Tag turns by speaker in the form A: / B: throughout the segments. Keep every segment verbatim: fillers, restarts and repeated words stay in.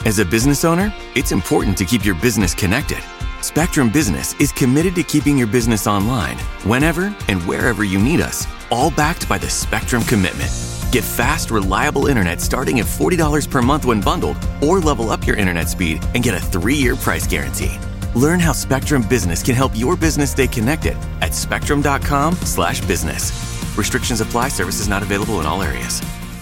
A: As a business owner, it's important to keep your business connected. Spectrum Business is committed to keeping your business online whenever and wherever you need us, all backed by the Spectrum Commitment. Get fast, reliable internet starting at forty dollars per month when bundled, or level up your internet speed and get a three-year price guarantee. Learn how Spectrum Business can help your business stay connected at spectrum.com slash business. Restrictions apply. Services not available in all areas.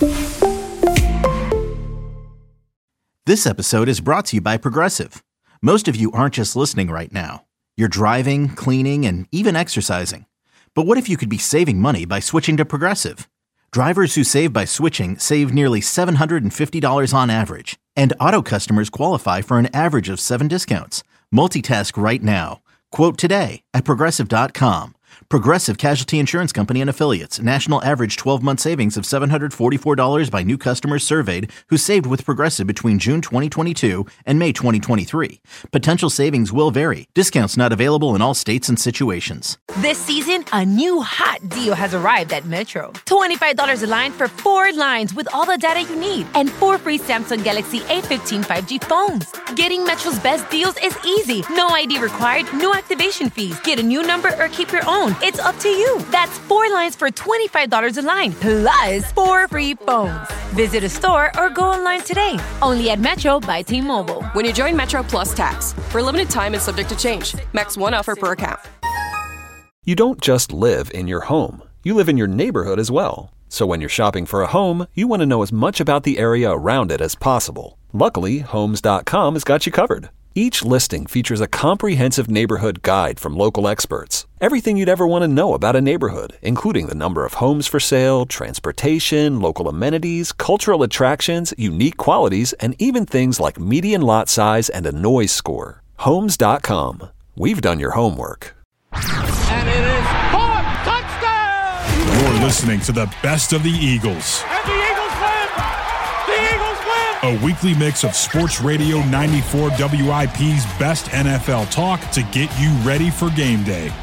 B: This episode is brought to you by Progressive. Most of you aren't just listening right now. You're driving, cleaning, and even exercising. But what if you could be saving money by switching to Progressive? Drivers who save by switching save nearly seven hundred fifty dollars on average. And auto customers qualify for an average of seven discounts. Multitask right now. Quote today at progressive dot com. Progressive Casualty Insurance Company and Affiliates. National average twelve-month savings of seven hundred forty-four dollars by new customers surveyed who saved with Progressive between June twenty twenty-two and May twenty twenty-three. Potential savings will vary. Discounts not available in all states and situations.
C: This season, a new hot deal has arrived at Metro. twenty-five dollars a line for four lines with all the data you need and four free Samsung Galaxy A fifteen five G phones. Getting Metro's best deals is easy. No I D required, no activation fees. Get a new number or keep your own. It's up to you. That's four lines for twenty-five dollars a line, plus four free phones. Visit a store or go online today. Only at Metro by T-Mobile.
D: When you join Metro Plus Tax, for a limited time and subject to change. Max one offer per account.
E: You don't just live in your home. You live in your neighborhood as well. So when you're shopping for a home, you want to know as much about the area around it as possible. Luckily, Homes dot com has got you covered. Each listing features a comprehensive neighborhood guide from local experts. Everything you'd ever want to know about a neighborhood, including the number of homes for sale, transportation, local amenities, cultural attractions, unique qualities, and even things like median lot size and a noise score. Homes dot com. We've done your homework.
F: And it is caught! Touchdown!
G: You're listening to the best of the Eagles.
F: And the Eagles win! The Eagles win!
G: A weekly mix of Sports Radio ninety-four W I P's best N F L talk to get you ready for game day.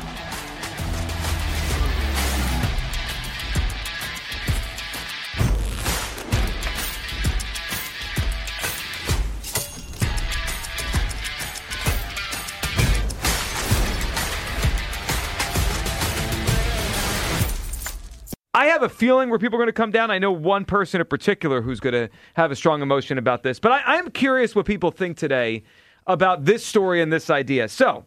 H: I have a feeling where people are going to come down. I know one person in particular who's going to have a strong emotion about this. But I, I'm curious what people think today about this story and this idea. So,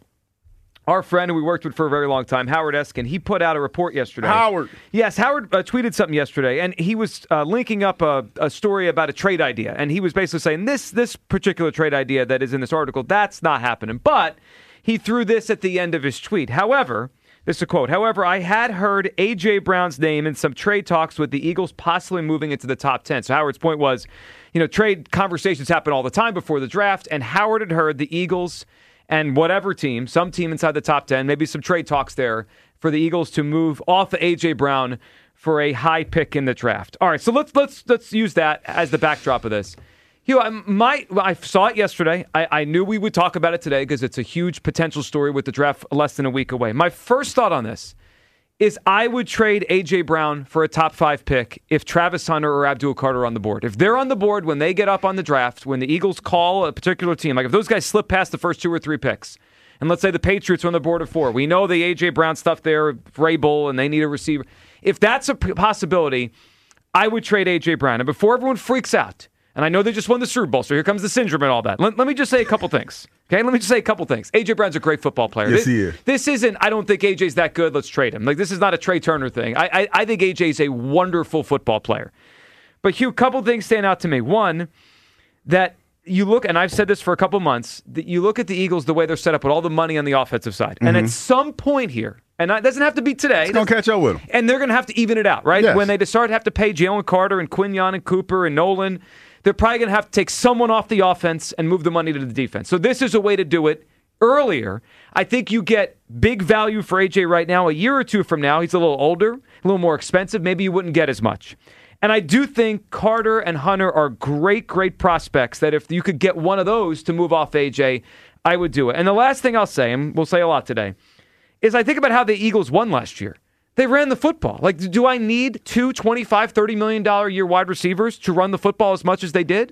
H: our friend who we worked with for a very long time, Howard Eskin, he put out a report yesterday.
I: Howard.
H: Yes, Howard uh, tweeted something yesterday, and he was uh, linking up a, a story about a trade idea. And he was basically saying this, this particular trade idea that is in this article, that's not happening. But he threw this at the end of his tweet. However... This is a quote. However, I had heard A J. Brown's name in some trade talks with the Eagles possibly moving into the top ten. So Howard's point was, you know, trade conversations happen all the time before the draft, and Howard had heard the Eagles and whatever team, some team inside the top ten, maybe some trade talks there for the Eagles to move off of A J. Brown for a high pick in the draft. All right, so let's let's let's use that as the backdrop of this. You know, my, I saw it yesterday. I, I knew we would talk about it today because it's a huge potential story with the draft less than a week away. My first thought on this is I would trade A J. Brown for a top five pick if Travis Hunter or Abdul Carter are on the board. If they're on the board when they get up on the draft, when the Eagles call a particular team, like if those guys slip past the first two or three picks, and let's say the Patriots are on the board of four, we know the A J. Brown stuff there, Vrabel, and they need a receiver. If that's a possibility, I would trade A J. Brown. And before everyone freaks out, and I know they just won the Super Bowl, so here comes the syndrome and all that. Let, let me just say a couple things. Okay, let me just say a couple things. A J. Brown's a great football player.
I: Yes,
H: this,
I: he is.
H: This isn't, I don't think A J's that good, let's trade him. Like, this is not a Trey Turner thing. I, I, I think A J's a wonderful football player. But, Hugh, a couple things stand out to me. One, that you look, and I've said this for a couple months, that you look at the Eagles the way they're set up with all the money on the offensive side. Mm-hmm. And at some point here, and it doesn't have to be today.
I: It's going to catch up with them.
H: And they're going to have to even it out, right?
I: Yes.
H: When they start to have to pay Jalen Carter and Quinyon and Cooper and Nolan, they're probably going to have to take someone off the offense and move the money to the defense. So this is a way to do it earlier. I think you get big value for A J right now. A year or two from now, he's a little older, a little more expensive. Maybe you wouldn't get as much. And I do think Carter and Hunter are great, great prospects that if you could get one of those to move off A J, I would do it. And the last thing I'll say, and we'll say a lot today, is I think about how the Eagles won last year. They ran the football. Like, do I need two twenty-five, thirty million dollars a year wide receivers to run the football as much as they did?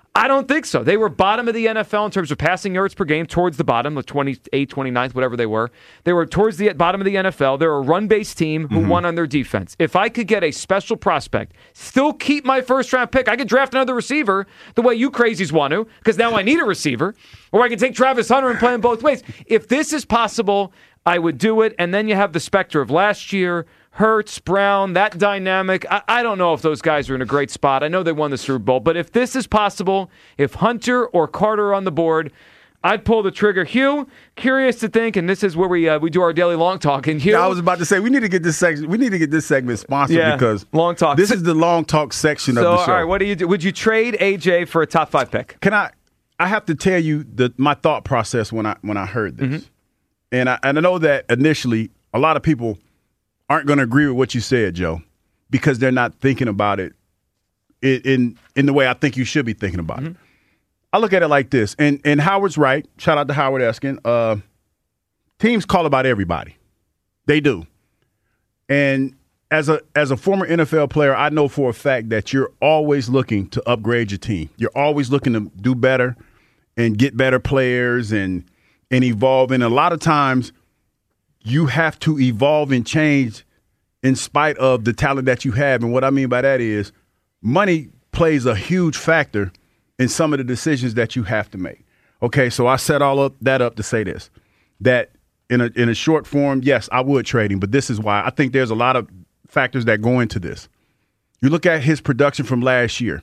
H: I don't think so. They were bottom of the N F L in terms of passing yards per game, towards the bottom, the twenty-eighth, twenty-ninth, whatever they were. They were towards the bottom of the N F L. They're a run-based team who mm-hmm. won on their defense. If I could get a special prospect, still keep my first-round pick, I could draft another receiver the way you crazies want to, because now I need a receiver, or I can take Travis Hunter and play him both ways. If this is possible, I would do it, and then you have the specter of last year, Hurts, Brown, that dynamic. I, I don't know if those guys are in a great spot. I know they won the Super Bowl, but if this is possible, if Hunter or Carter are on the board, I'd pull the trigger. Hugh, curious to think, and this is where we uh, we do our daily long talk. And Hugh,
I: yeah, I was about to say we need to get this section. We need to get this segment sponsored yeah, because
H: long talk.
I: This is the long talk section
H: so,
I: of the show.
H: All right, what do you do? Would you trade A J for a top five pick?
I: Can I? I have to tell you the my thought process when I when I heard this, mm-hmm. and I and I know that initially a lot of people aren't going to agree with what you said, Joe, because they're not thinking about it in in, in the way I think you should be thinking about mm-hmm. it. I look at it like this, and and Howard's right. Shout out to Howard Eskin. Uh, teams call about everybody. They do. And as a as a former N F L player, I know for a fact that you're always looking to upgrade your team. You're always looking to do better and get better players and and evolve. And a lot of times you have to evolve and change in spite of the talent that you have. And what I mean by that is money plays a huge factor in some of the decisions that you have to make. Okay, so I set all of that up to say this, that in a in a short form, yes, I would trade him, but this is why I think there's a lot of factors that go into this. You look at his production from last year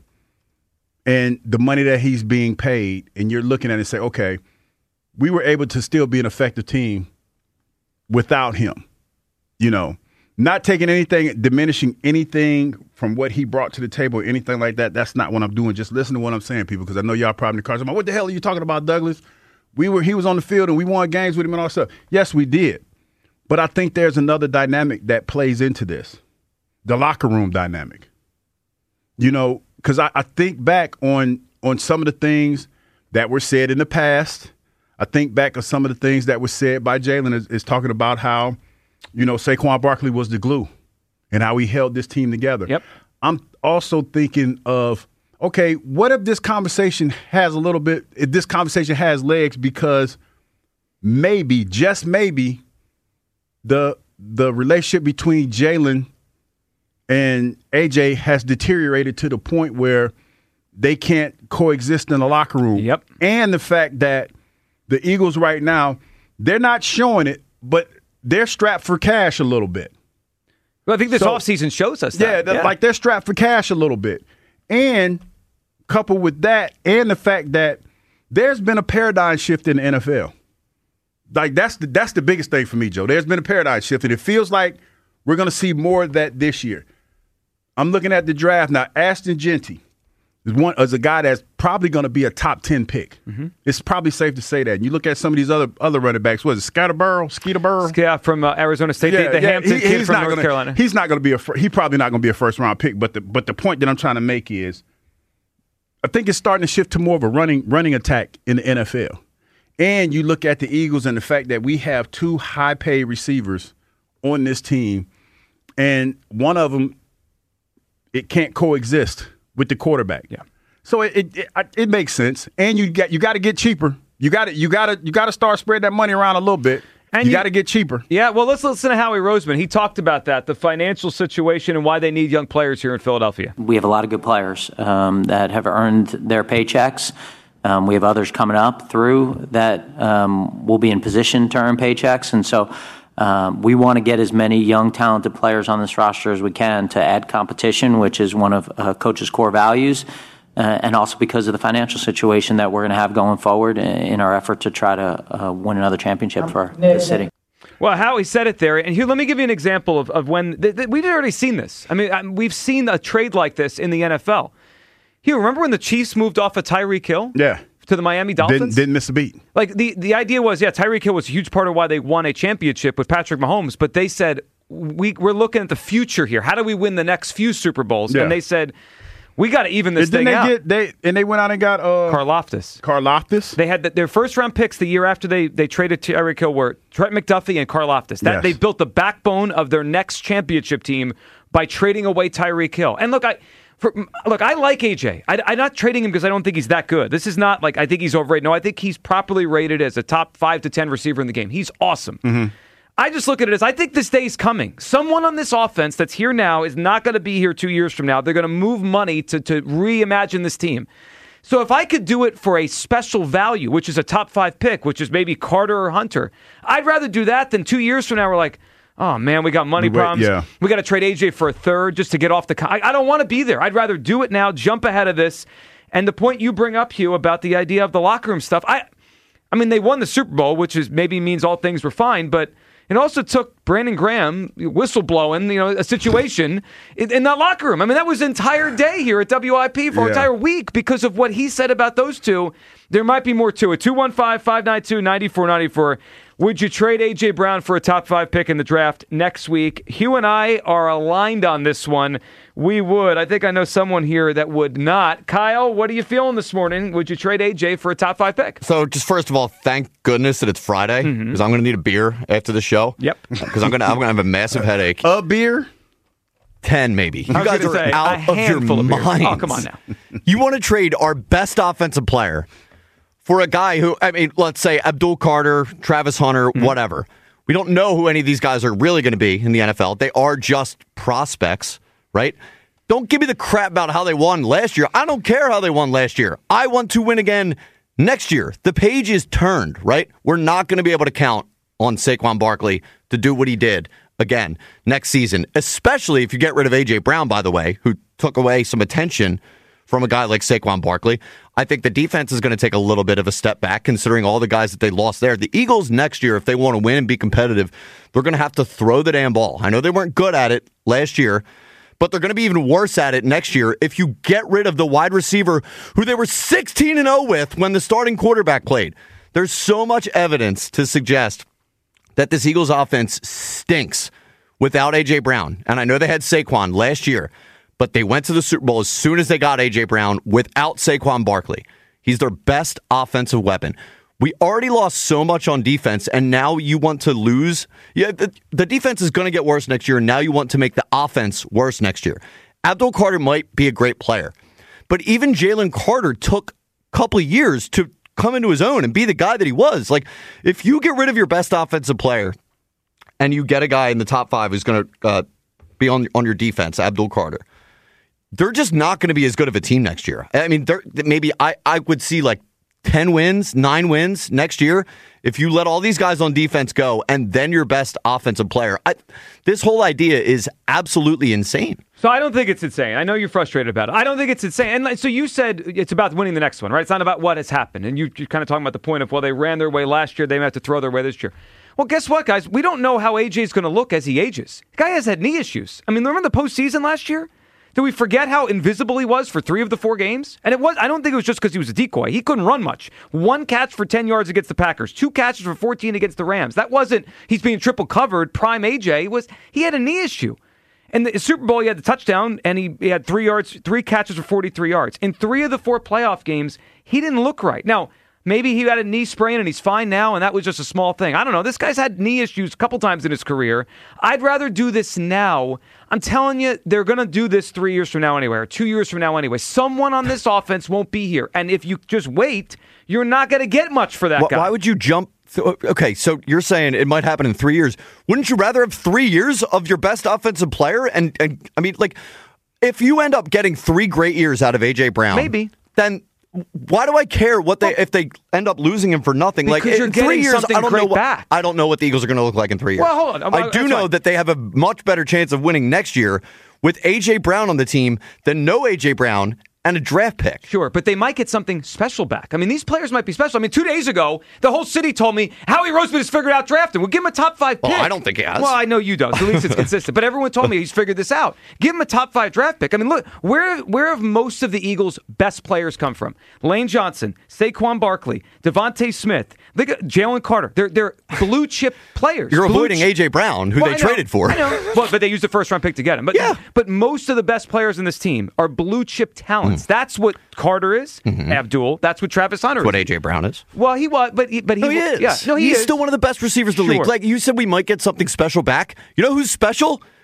I: and the money that he's being paid, and you're looking at it and say, okay, we were able to still be an effective team without him, you know, not taking anything, diminishing anything from what he brought to the table or anything like that. That's not what I'm doing. Just listen to what I'm saying, people, because I know y'all probably in the cars. I'm like, what the hell are you talking about, Douglas? We were, he was on the field and we won games with him and all that stuff. Yes, we did. But I think there's another dynamic that plays into this, the locker room dynamic. You know, because I, I think back on on some of the things that were said in the past. I think back on some of the things that were said by Jalen is, is talking about how, you know, Saquon Barkley was the glue and how he held this team together.
H: Yep.
I: I'm also thinking of, okay, what if this conversation has a little bit, if this conversation has legs because maybe, just maybe, the the relationship between Jalen and A J has deteriorated to the point where they can't coexist in the locker room.
H: Yep.
I: And the fact that the Eagles right now, they're not showing it, but they're strapped for cash a little bit.
H: Well, I think this
I: so,
H: offseason shows us that.
I: Yeah, yeah, like they're strapped for cash a little bit. And coupled with that and the fact that there's been a paradigm shift in the N F L. Like, that's the, that's the biggest thing for me, Joe. There's been a paradigm shift, and it feels like we're going to see more of that this year. I'm looking at the draft now. Ashton Jeanty is one is a guy that's probably going to be a top ten pick. Mm-hmm. It's probably safe to say that. And you look at some of these other other running backs. What is it, Scatterborough, Skeeterborough?
H: Yeah, from uh, Arizona State,
I: yeah,
H: the, the
I: yeah,
H: Hampton
I: he,
H: kid from
I: not
H: North
I: gonna,
H: Carolina.
I: He's not going to be a. He probably not going to be a first round pick. But the but the point that I'm trying to make is, I think it's starting to shift to more of a running running attack in the N F L. And you look at the Eagles and the fact that we have two high paid receivers on this team, and one of them, it can't coexist with the quarterback.
H: Yeah.
I: So it it, it, it makes sense, and you got you got to get cheaper. You got to you got to you got to start spreading that money around a little bit. And you, you got to get cheaper.
H: Yeah. Well, let's listen to Howie Roseman. He talked about that, the financial situation, and why they need young players here in Philadelphia.
J: We have a lot of good players um, that have earned their paychecks. Um, we have others coming up through that um, will be in position to earn paychecks, and so. Um, we want to get as many young, talented players on this roster as we can to add competition, which is one of uh, Coach's core values, uh, and also because of the financial situation that we're going to have going forward in our effort to try to uh, win another championship for the city.
H: Well, Howie said it there, and here, let me give you an example of, of when th- th- we've already seen this. I mean, I, we've seen a trade like this in the N F L. Here, remember when the Chiefs moved off of Tyreek Hill?
I: Yeah.
H: To the Miami Dolphins?
I: Didn't, didn't miss a beat.
H: Like, the, the idea was, yeah, Tyreek Hill was a huge part of why they won a championship with Patrick Mahomes, but they said, we, we're looking at the future here. How do we win the next few Super Bowls? Yeah. And they said, we got to even this
I: and
H: thing
I: they
H: out.
I: Get, they, and they went out and got uh,
H: Karlaftis.
I: Karlaftis?
H: They had the, their first-round picks the year after they, they traded Tyreek Hill were Trent McDuffie and Karlaftis. That, yes. They built the backbone of their next championship team by trading away Tyreek Hill. And look, I... For, look, I like A J. I, I'm not trading him because I don't think he's that good. This is not like I think he's overrated. No, I think he's properly rated as a top five to ten receiver in the game. He's awesome.
I: Mm-hmm.
H: I just look at it as I think this day's coming. Someone on this offense that's here now is not going to be here two years from now. They're going to move money to, to reimagine this team. So if I could do it for a special value, which is a top five pick, which is maybe Carter or Hunter, I'd rather do that than two years from now we're like, oh, man, we got money
I: Wait,
H: problems.
I: yeah.
H: We got to trade A J for a third just to get off the... Con- I, I don't want to be there. I'd rather do it now, jump ahead of this. And the point you bring up, Hugh, about the idea of the locker room stuff, I I mean, they won the Super Bowl, which is maybe means all things were fine, but it also took Brandon Graham whistleblowing, you know, a situation in, in that locker room. I mean, that was an entire day here at W I P for an
I: Yeah.
H: entire week because of what he said about those two. There might be more to it. two one five, five nine two, nine four nine four. Would you trade A J. Brown for a top five pick in the draft next week? Hugh and I are aligned on this one. We would. I think I know someone here that would not. Kyle, what are you feeling this morning? Would you trade A J for a top five pick?
K: So just first of all, thank goodness that it's Friday because mm-hmm. I'm going to need a beer after the show.
H: Yep.
K: Because I'm going to I'm going to have a massive headache.
I: A beer?
K: ten maybe. You guys are
H: say,
K: out of your
H: of
K: minds.
H: Oh, come on now.
K: You want to trade our best offensive player for a guy who, I mean, let's say Abdul Carter, Travis Hunter, mm-hmm. whatever. We don't know who any of these guys are really going to be in the N F L. They are just prospects, right? Don't give me the crap about how they won last year. I don't care how they won last year. I want to win again next year. The page is turned, right? We're not going to be able to count on Saquon Barkley to do what he did again next season, especially if you get rid of A J. Brown, by the way, who took away some attention from a guy like Saquon Barkley. I think the defense is going to take a little bit of a step back considering all the guys that they lost there. The Eagles next year, if they want to win and be competitive, they're going to have to throw the damn ball. I know they weren't good at it last year, but they're going to be even worse at it next year if you get rid of the wide receiver who they were sixteen and oh with when the starting quarterback played. There's so much evidence to suggest that this Eagles offense stinks without A J. Brown. And I know they had Saquon last year, but they went to the Super Bowl as soon as they got A J. Brown without Saquon Barkley. He's their best offensive weapon. We already lost so much on defense, and now you want to lose? Yeah, the, the defense is going to get worse next year, and now you want to make the offense worse next year. Abdul Carter might be a great player, but even Jalen Carter took a couple of years to come into his own and be the guy that he was. Like, if you get rid of your best offensive player and you get a guy in the top five who's going to uh, be on, on your defense, Abdul Carter, they're just not going to be as good of a team next year. I mean, maybe I, I would see like ten wins, nine wins next year if you let all these guys on defense go and then your best offensive player. I, this whole idea is absolutely insane.
H: So I don't think it's insane. I know you're frustrated about it. I don't think it's insane. And so you said it's about winning the next one, right? It's not about what has happened. And you, you're kind of talking about the point of, well, they ran their way last year. They may have to throw their way this year. Well, guess what, guys? We don't know how A J is going to look as he ages. The guy has had knee issues. I mean, remember the postseason last year? Did we forget how invisible he was for three of the four games? And it was I don't think it was just because he was a decoy. He couldn't run much. One catch for ten yards against the Packers. Two catches for fourteen against the Rams. That wasn't he's being triple covered. Prime A J it was he had a knee issue. In the Super Bowl, he had the touchdown, and he, he had three yards, three catches for forty-three yards. In three of the four playoff games, he didn't look right. Now, maybe he had a knee sprain and he's fine now, and that was just a small thing. I don't know. This guy's had knee issues a couple times in his career. I'd rather do this now. I'm telling you, they're going to do this three years from now anyway, or two years from now anyway. Someone on this offense won't be here. And if you just wait, you're not going to get much for that
K: why,
H: guy.
K: Why would you jump? Th- okay, so you're saying it might happen in three years. Wouldn't you rather have three years of your best offensive player? And, and I mean, like, if you end up getting three great years out of A J. Brown,
H: maybe,
K: then why do I care what they well, if they end up losing him for nothing?
H: Because
K: like
H: you're
K: in
H: getting
K: three years,
H: something
K: I don't
H: great
K: know what,
H: back.
K: I don't know what the Eagles are going to look like in three years.
H: Well, hold on.
K: I do know
H: fine.
K: that they have a much better chance of winning next year with A J. Brown on the team than no A J. Brown and a draft pick.
H: Sure, but they might get something special back. I mean, these players might be special. I mean, two days ago, the whole city told me Howie Roseman has figured out drafting. We'll give him a top five pick.
K: Oh, I don't think he has.
H: Well, I know you don't. So at least it's consistent. But everyone told me he's figured this out. Give him a top five draft pick. I mean, look, where where have most of the Eagles' best players come from? Lane Johnson, Saquon Barkley, Devontae Smith, look at Jalen Carter. They're they're blue chip players.
K: You're
H: blue
K: avoiding
H: chip.
K: A J. Brown, who
H: well,
K: they
H: I know,
K: traded for.
H: I know. Well, but they used the first round pick to get him. But
K: yeah.
H: But most of the best players in this team are blue chip talents. Mm. That's what Carter is. Mm-hmm. Abdul. That's what Travis Hunter
K: That's
H: is.
K: what A J. Brown is.
H: Well, he was, but he, but he,
K: no, he is.
H: Yeah, no, he
K: He's
H: is.
K: still one of the best receivers in the
H: Sure.
K: league. Like you said, we might get something special back. You know who's special?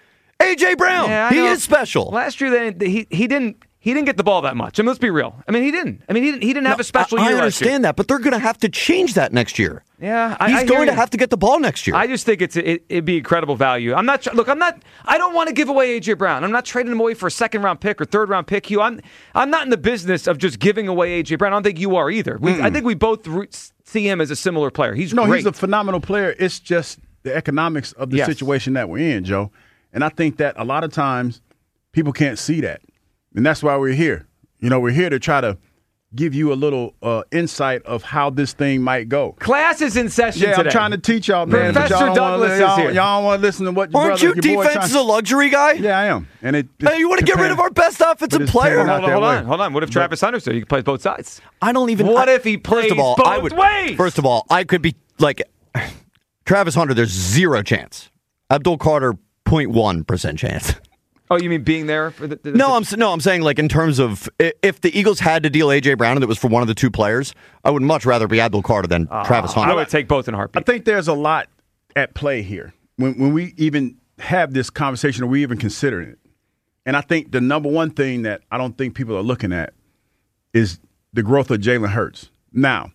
K: A J. Brown.
H: Yeah,
K: he
H: know.
K: is special.
H: Last year, they, he he didn't he didn't get the ball that much. I mean, let's be real. I mean, he didn't. I mean, he didn't. He didn't have
K: No,
H: a special
K: I,
H: year.
K: I understand that, but they're going to have to change that next year.
H: Yeah, I,
K: he's
H: I
K: going to
H: you.
K: have to get the ball next year.
H: I just think it's it, it'd be incredible value. I'm not look. I'm not. I don't want to give away A J. Brown. I'm not trading him away for a second round pick or third round pick. Hugh, I'm I'm not in the business of just giving away A J. Brown. I don't think you are either. We, I think we both re- see him as a similar player. He's
I: no,
H: great.
I: he's a phenomenal player. It's just the economics of the
H: yes.
I: situation that we're in, Joe. And I think that a lot of times people can't see that, and that's why we're here. You know, we're here to try to give you a little uh, insight of how this thing might go.
H: Class is in session
I: yeah,
H: today.
I: I'm trying to teach y'all, man.
H: Professor
I: but y'all
H: Douglas
I: wanna, y'all,
H: is here.
I: Y'all don't want to listen to what your
K: Aren't
I: brother,
K: you
I: your boy
K: defense is
I: trying-
K: a luxury guy?
I: Yeah, I am. And it.
K: Hey, you want to get rid of our best offensive player?
H: Hold on,
I: that
H: hold
I: way.
H: on, hold on. What if Travis Hunter said he can play both sides?
K: I don't even.
H: What
K: I,
H: if he plays
K: first of all,
H: both
K: I would,
H: ways?
K: First of all, I could be like Travis Hunter. There's zero chance. Abdul Carter, zero point one percent chance.
H: Oh, you mean being there for the? the
K: No, I'm no, I'm saying like in terms of i- if the Eagles had to deal A J. Brown and it was for one of the two players, I would much rather be Abdul Carter than
H: uh,
K: Travis Hunter.
H: I would take both in a heartbeat.
I: I think there's a lot at play here when when we even have this conversation or we even consider it. And I think the number one thing that I don't think people are looking at is the growth of Jalen Hurts. Now,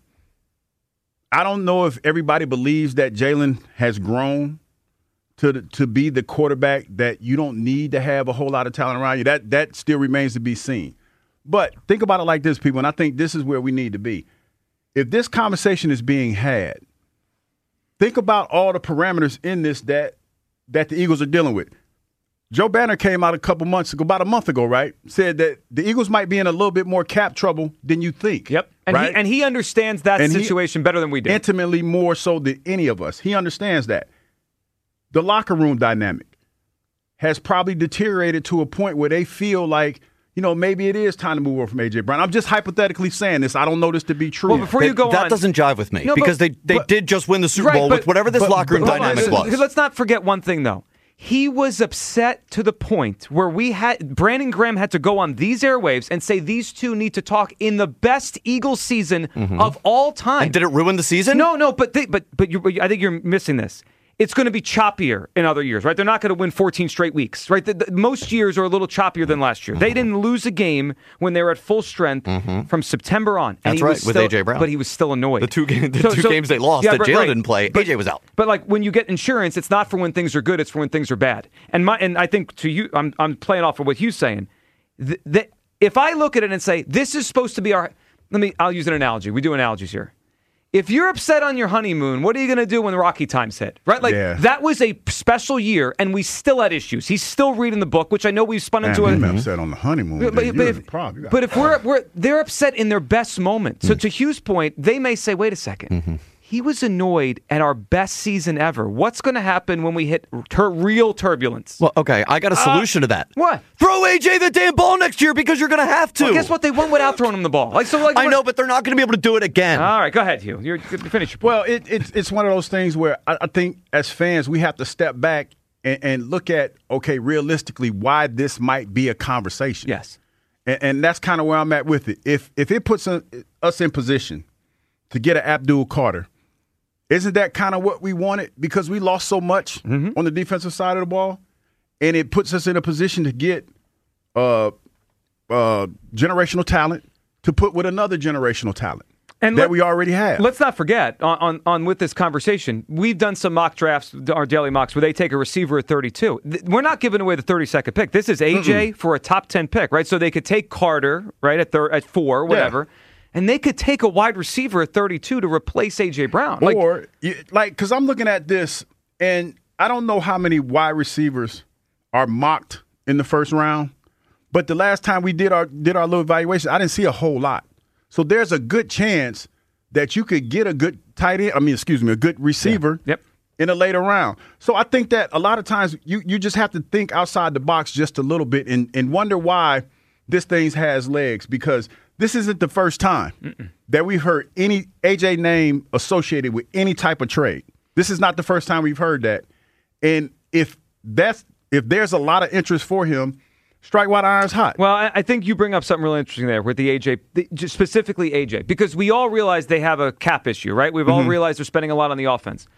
I: I don't know if everybody believes that Jalen has grown to the, to be the quarterback that you don't need to have a whole lot of talent around you. That that still remains to be seen. But think about it like this, people, and I think this is where we need to be. If this conversation is being had, think about all the parameters in this that that the Eagles are dealing with. Joe Banner came out a couple months ago, about a month ago, right? Said that the Eagles might be in a little bit more cap trouble than you think.
H: Yep. And,
I: right?
H: he, and he understands that
I: And he-
H: situation better than we do.
I: Intimately more so than any of us. He understands that. The locker room dynamic has probably deteriorated to a point where they feel like, you know, maybe it is time to move over from A J. Brown. I'm just hypothetically saying this. I don't know this to be true.
H: Well, before you go
K: that
H: on,
K: doesn't jive with me
H: No, but-
K: because they, they
H: but-
K: did just win the Super
H: Right,
K: Bowl
H: but-
K: with whatever this
I: but-
K: locker room
I: but hold on,
K: dynamic
H: Let's-
K: was.
H: Let's not forget one thing, though. He was upset to the point where we had Brandon Graham had to go on these airwaves and say these two need to talk in the best Eagles season of all time.
K: And did it ruin the season?
H: No, no, but they, but but you, I think you're missing this. It's going to be choppier in other years, right? They're not going to win fourteen straight weeks, right? The, the, most years are a little choppier than last year. They didn't lose a game when they were at full strength from September on. And
K: That's
H: he
K: right,
H: was
K: with
H: still,
K: A J. Brown.
H: But he was still annoyed.
K: The two, ga- the
H: So-
K: two
H: so-
K: games they lost
H: yeah,
K: that
H: right,
K: Jalen
H: right.
K: didn't play,
H: But-
K: A J was out.
H: But like when you get insurance, it's not for when things are good; it's for when things are bad. And my and I think to you, I'm I'm playing off of what Hugh's saying. Th- that if I look at it and say this is supposed to be our, let me, I'll use an analogy. We do analogies here. If you're upset on your honeymoon, what are you going to do when the rocky times hit? Right? Like
I: Yeah.
H: that was a special year, and we still had issues. He's still reading the book, which I know we've spun
I: Man,
H: into a.
I: I'm upset on the honeymoon.
H: But,
I: But,
H: but,
I: but
H: if,
I: the problem. You got
H: but if
I: a
H: we're,
I: problem.
H: we're they're upset in their best moment. So to Hugh's point, they may say, "Wait a second, he was annoyed at our best season ever. What's going to happen when we hit tur- real turbulence?"
K: Well, okay, I got a solution to that.
H: What?
K: Throw A J the damn ball next year because you're going to have to.
H: Well, guess what? They won without throwing him the ball. Like so, like
K: I
H: what-
K: know, but they're not going to be able to do it again.
H: All right, go ahead, Hugh. You're finish your point.
I: Well, it, it's it's one of those things where I, I think as fans we have to step back and, and look at okay, realistically, why this might be a conversation.
H: Yes,
I: and, and that's kind of where I'm at with it. If if it puts a, us in position to get an Abdul Carter, isn't that kind of what we wanted? Because we lost so much
H: Mm-hmm.
I: on the defensive side of the ball, and it puts us in a position to get uh, uh, generational talent to put with another generational talent.
H: And
I: that
H: let-
I: we already have.
H: Let's not forget on, on on with this conversation, we've done some mock drafts, our daily mocks, where they take a receiver at thirty-two. Th- We're not giving away the thirty-second pick. This is A J for a top ten pick, right? So they could take Carter, right, at thir- at four, whatever, and they could take a wide receiver at thirty-two to replace A J. Brown. Like,
I: or you- like, because I'm looking at this, and I don't know how many wide receivers are mocked in the first round, but the last time we did our did our little evaluation, I didn't see a whole lot. So there's a good chance that you could get a good tight end. I mean, excuse me, a good receiver.
H: Yep.
I: In a later round. So I think that a lot of times you, you just have to think outside the box just a little bit and, and wonder why this thing has legs, because this isn't the first time Mm-mm. that we've heard any A J name associated with any type of trade. This is not the first time we've heard that. And if that's if there's a lot of interest for him, strike while the iron's hot.
H: Well, I I think you bring up something really interesting there with the A J, the, just specifically A J, because we all realize they have a cap issue, right? We've all
I: Mm-hmm.
H: realized they're spending a lot on the offense.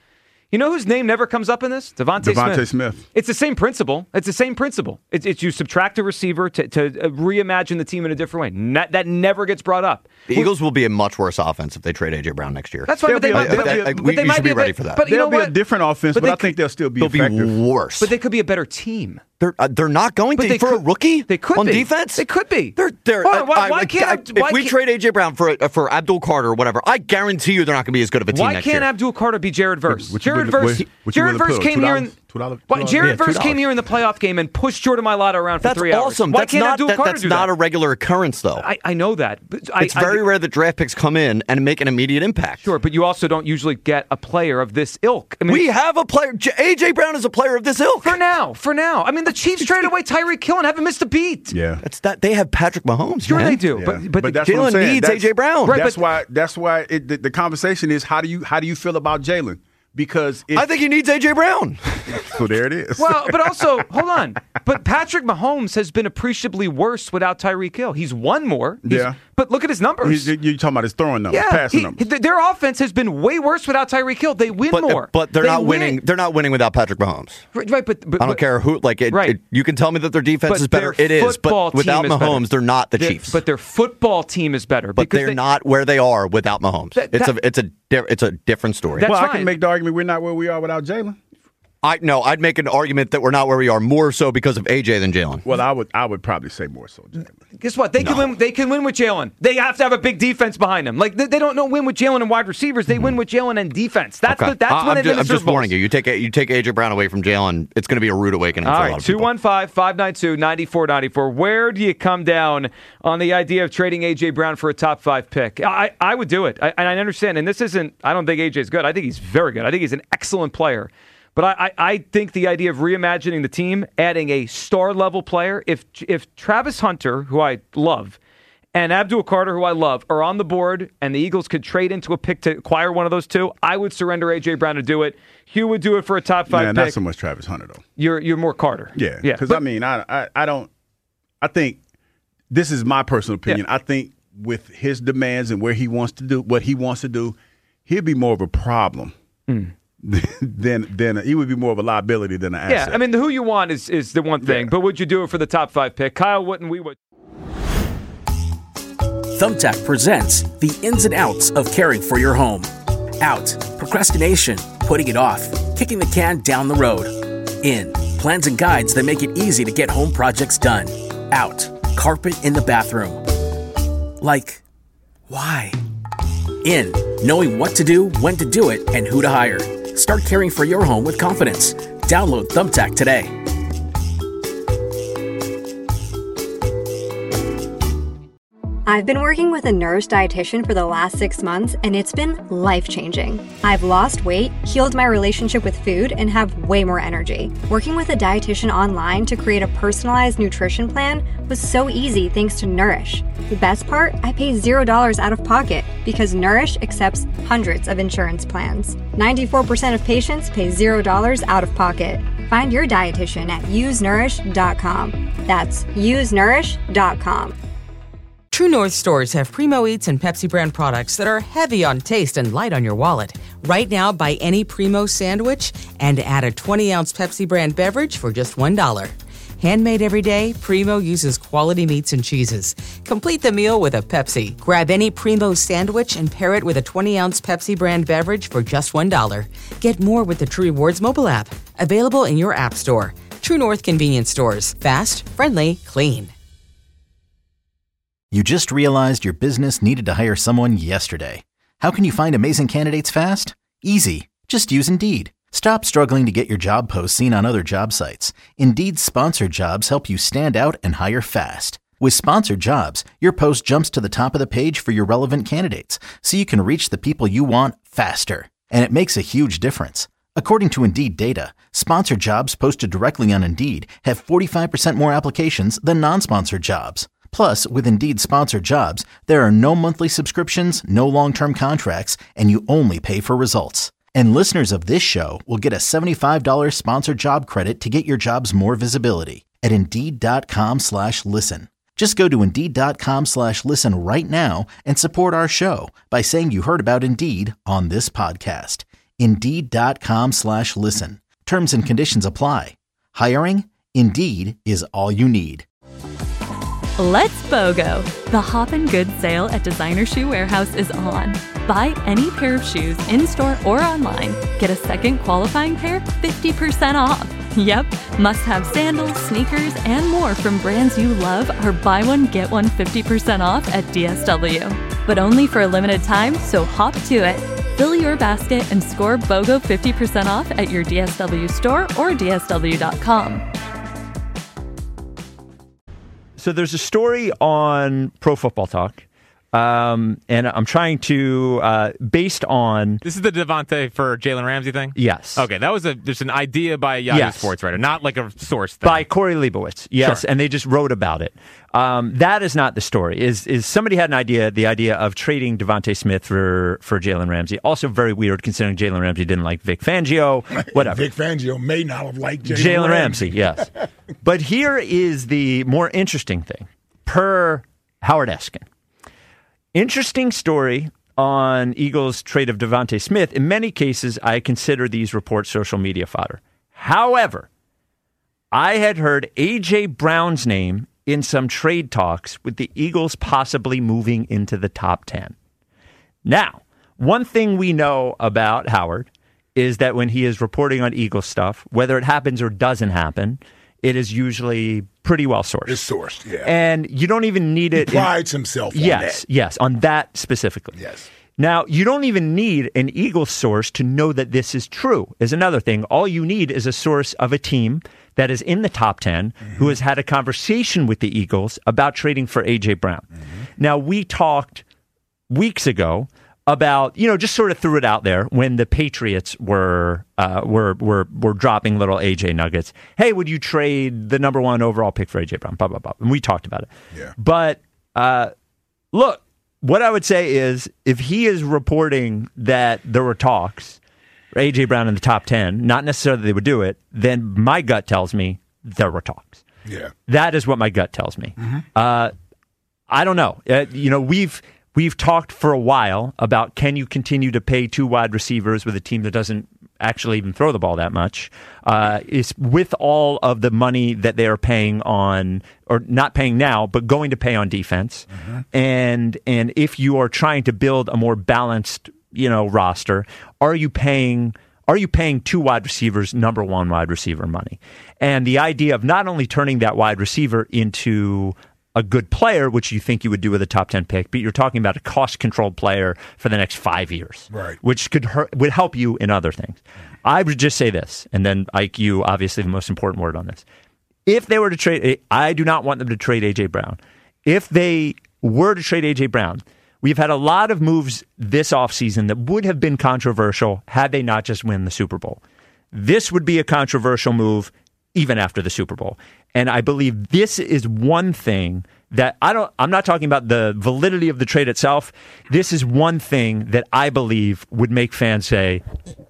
H: You know whose name never comes up in this? Devontae,
I: Devontae
H: Smith.
I: Smith.
H: It's the same principle. It's the same principle. It's, it's you subtract a receiver to, to reimagine the team in a different way. Not, that never gets brought up.
K: The well, Eagles will be a much worse offense if they trade A J. Brown next year.
H: That's why, but they, might,
K: a,
H: but,
K: a,
H: but
K: we,
H: they
K: you
H: might
K: should
H: be,
K: be ready
H: bit,
K: for that.
H: But you
I: they'll
H: know
I: be
H: what?
I: a different offense, but, but I think they'll still be
K: they'll
I: effective.
K: be worse.
H: But they could be a better team.
K: They're uh, they're not going
H: but
K: to
H: they
K: for
H: could,
K: a rookie.
H: They could
K: on
H: be.
K: defense.
H: They could be.
K: They're they're.
H: Why, why,
K: I,
H: why
K: I,
H: can't
K: I,
H: why
K: if we
H: can't,
K: trade A J. Brown for for Abdul Carter or whatever, I guarantee you they're not going to be as good of a team
H: why
K: next
H: can't
K: year.
H: Abdul Carter be Jared Verse?
I: What
H: Jared
I: willing,
H: Verse.
I: what,
H: Jared Verse
I: what,
H: came here and
I: two dollars,
H: why, Jared
K: yeah,
H: Verse came here in the playoff game and pushed Jordan Mailata around for
K: that's
H: three hours.
K: awesome.
H: Why
K: That's
H: can't
K: not
H: Abdul
K: that,
H: Carter
K: that's
H: do
K: not
H: that?
K: a regular occurrence though.
H: I, I know that. But I,
K: it's very
H: I,
K: rare that draft picks come in and make an immediate impact.
H: Sure, but you also don't usually get a player of this ilk. I mean,
K: we have a player. A J. Brown is a player of this ilk
H: for now. For now, I mean, the Chiefs traded away Tyreek Hill and haven't missed a beat.
I: Yeah,
K: it's that they have Patrick Mahomes.
H: Sure,
K: man.
H: they do.
I: Yeah.
H: But but,
I: but that's
K: Jalen needs
I: A
K: J. Brown.
H: Right,
I: that's
H: but,
I: why. That's why it, the, the conversation is how do you how do you feel about Jalen? Because if,
K: I think he needs A J. Brown.
I: So there it is.
H: Well, but also, hold on. But Patrick Mahomes has been appreciably worse without Tyreek Hill. He's won more. He's,
I: yeah.
H: But look at his numbers.
I: He's, you're talking about his throwing numbers,
H: yeah,
I: passing
H: he,
I: numbers.
H: Their offense has been way worse without Tyreek Hill. They win
K: but,
H: more.
K: But they're
H: they
K: not
H: win.
K: winning. They're not winning without Patrick Mahomes.
H: Right, right but, but
K: I don't
H: but,
K: care who. Like it,
H: right.
K: it, you can tell me that their defense
H: but
K: is better. It is, but without
H: is
K: Mahomes,
H: better.
K: they're not the
H: they're,
K: Chiefs.
H: But their football team is better.
K: But they're
H: they,
K: not where they are without Mahomes.
H: That,
K: it's
H: that,
K: a it's a it's a different story.
H: That's
I: well,
H: fine.
I: I can make the argument we're not where we are without Jalen.
K: I no, I'd make an argument that we're not where we are more so because of A J than Jalen.
I: Well, I would I would probably say more so Jalen.
H: Guess what? They
K: no.
H: can win. They can win with Jalen. They have to have a big defense behind them. Like they, they don't know win with Jalen and wide receivers. They mm-hmm. win with Jalen and defense. That's
K: okay.
H: the, that's
K: I,
H: when
K: I'm,
H: they
K: just,
H: win
K: I'm just
H: Bowls.
K: warning you. You take you take A J. Brown away from Jalen, it's going to be a rude awakening.
H: All
K: for
H: right,
K: a lot of
H: two
K: people.
H: one five, five nine two, nine four nine four. Where do you come down on the idea of trading A J. Brown for a top five pick? I, I would do it, I, and I understand. And this isn't. I don't think A J's good. I think he's very good. I think he's an excellent player. But I, I, I think the idea of reimagining the team, adding a star-level player, if if Travis Hunter, who I love, and Abdul Carter, who I love, are on the board and the Eagles could trade into a pick to acquire one of those two, I would surrender A J. Brown to do it. Hugh would do it for a top five
I: Man,
H: pick.
I: not so much Travis Hunter, though.
H: You're you're more Carter.
I: Yeah,
H: yeah.
I: Because, I mean, I, I, I don't – I think this is my personal opinion.
H: Yeah.
I: I think with his demands and where he wants to do – what he wants to do, he'll be more of a problem. Mm. Then, then he would be more of a liability than an asset.
H: Yeah, I mean, the who you want is, is the one thing,
I: yeah.
H: but would you do it for the top five pick? Kyle wouldn't, we would.
L: Thumbtack presents the ins and outs of caring for your home. Out, procrastination, putting it off, kicking the can down the road. In, plans and guides that make it easy to get home projects done. Out, carpet in the bathroom. Like, why? In, knowing what to do, when to do it, and who to hire. Start caring for your home with confidence. Download Thumbtack today.
M: I've been working with a Nourish dietitian for the last six months, and it's been life-changing. I've lost weight, healed my relationship with food, and have way more energy. Working with a dietitian online to create a personalized nutrition plan was so easy thanks to Nourish. The best part? I pay zero dollars out of pocket because Nourish accepts hundreds of insurance plans. ninety-four percent of patients pay zero dollars out of pocket. Find your dietitian at use nourish dot com. That's use nourish dot com.
N: True North stores have Primo Eats and Pepsi brand products that are heavy on taste and light on your wallet. Right now, buy any Primo sandwich and add a twenty-ounce Pepsi brand beverage for just one dollar. Handmade every day, Primo uses quality meats and cheeses. Complete the meal with a Pepsi. Grab any Primo sandwich and pair it with a twenty-ounce Pepsi brand beverage for just one dollar. Get more with the True Rewards mobile app. Available in your app store. True North convenience stores. Fast, friendly, clean.
B: You just realized your business needed to hire someone yesterday. How can you find amazing candidates fast? Easy. Just use Indeed. Stop struggling to get your job posts seen on other job sites. Indeed's sponsored jobs help you stand out and hire fast. With sponsored jobs, your post jumps to the top of the page for your relevant candidates, so you can reach the people you want faster. And it makes a huge difference. According to Indeed data, sponsored jobs posted directly on Indeed have forty-five percent more applications than non-sponsored jobs. Plus, with Indeed sponsored jobs, there are no monthly subscriptions, no long-term contracts, and you only pay for results. And listeners of this show will get a seventy-five dollars sponsored job credit to get your jobs more visibility at Indeed.com slash listen. Just go to Indeed.com slash listen right now and support our show by saying you heard about Indeed on this podcast. Indeed.com slash listen. Terms and conditions apply. Hiring? Indeed is all you need.
O: Let's BOGO. The Hop and Good sale at Designer Shoe Warehouse is on. Buy any pair of shoes in-store or online. Get a second qualifying pair fifty percent off. Yep, must-have sandals, sneakers, and more from brands you love are buy one, get one fifty percent off at D S W. But only for a limited time, so hop to it. Fill your basket and score BOGO fifty percent off at your D S W store or D S W dot com.
P: So there's a story on Pro Football Talk, um, and I'm trying to, uh, based on...
Q: This is the Devontae for Jalen Ramsey thing?
P: Yes.
Q: Okay, that was a there's an idea by a Yahoo
P: Yes.
Q: Sports writer, not like a source thing.
P: By Corey Leibowitz, yes,
Q: Sure.
P: and they just wrote about it. Um, that is not the story. Is is somebody had an idea, the idea of trading Devontae Smith for, for Jalen Ramsey. Also very weird considering Jalen Ramsey didn't like Vic Fangio, whatever.
R: Vic Fangio may not have liked Jalen,
P: Jalen
R: Ramsey.
P: Ramsey, yes. But here is the more interesting thing, per Howard Eskin. Interesting story on Eagles' trade of Devontae Smith. In many cases, I consider these reports social media fodder. However, I had heard A J. Brown's name in some trade talks with the Eagles possibly moving into the top ten. Now, one thing we know about Howard is that when he is reporting on Eagles stuff, whether it happens or doesn't happen, it is usually pretty well sourced.
R: It's sourced, yeah.
P: And you don't even need it.
R: He prides in, himself on
P: yes,
R: that.
P: Yes, on that specifically.
R: Yes.
P: Now, you don't even need an Eagles source to know that this is true, is another thing. All you need is a source of a team that is in the top ten mm-hmm. who has had a conversation with the Eagles about trading for A J. Brown. Mm-hmm. Now, we talked weeks ago about, you know, just sort of threw it out there when the Patriots were uh, were were were dropping little A J nuggets. Hey, would you trade the number one overall pick for A J. Brown? Blah, blah, blah. And we talked about it.
R: Yeah.
P: But uh, look, what I would say is if he is reporting that there were talks for A J. Brown in the top ten, not necessarily they would do it, then my gut tells me there were talks.
R: Yeah.
P: That is what my gut tells me.
R: Mm-hmm.
P: Uh, I don't know. Uh, you know, we've we've talked for a while about can you continue to pay two wide receivers with a team that doesn't actually even throw the ball that much, uh, is with all of the money that they are paying on, or not paying now, but going to pay on defense. Mm-hmm. And and if you are trying to build a more balanced, you know, roster, are you paying are you paying two wide receivers number one wide receiver money? And the idea of not only turning that wide receiver into a good player, which you think you would do with a top ten pick, but you're talking about a cost-controlled player for the next five years,
R: right?
P: Which could hurt, would help you in other things. I would just say this, and then Ike, you obviously the most important word on this. If they were to trade, I do not want them to trade A J. Brown. If they were to trade A J. Brown, we've had a lot of moves this offseason that would have been controversial had they not just win the Super Bowl. This would be a controversial move even after the Super Bowl. And I believe this is one thing that I don't, I'm not talking about the validity of the trade itself. This is one thing that I believe would make fans say,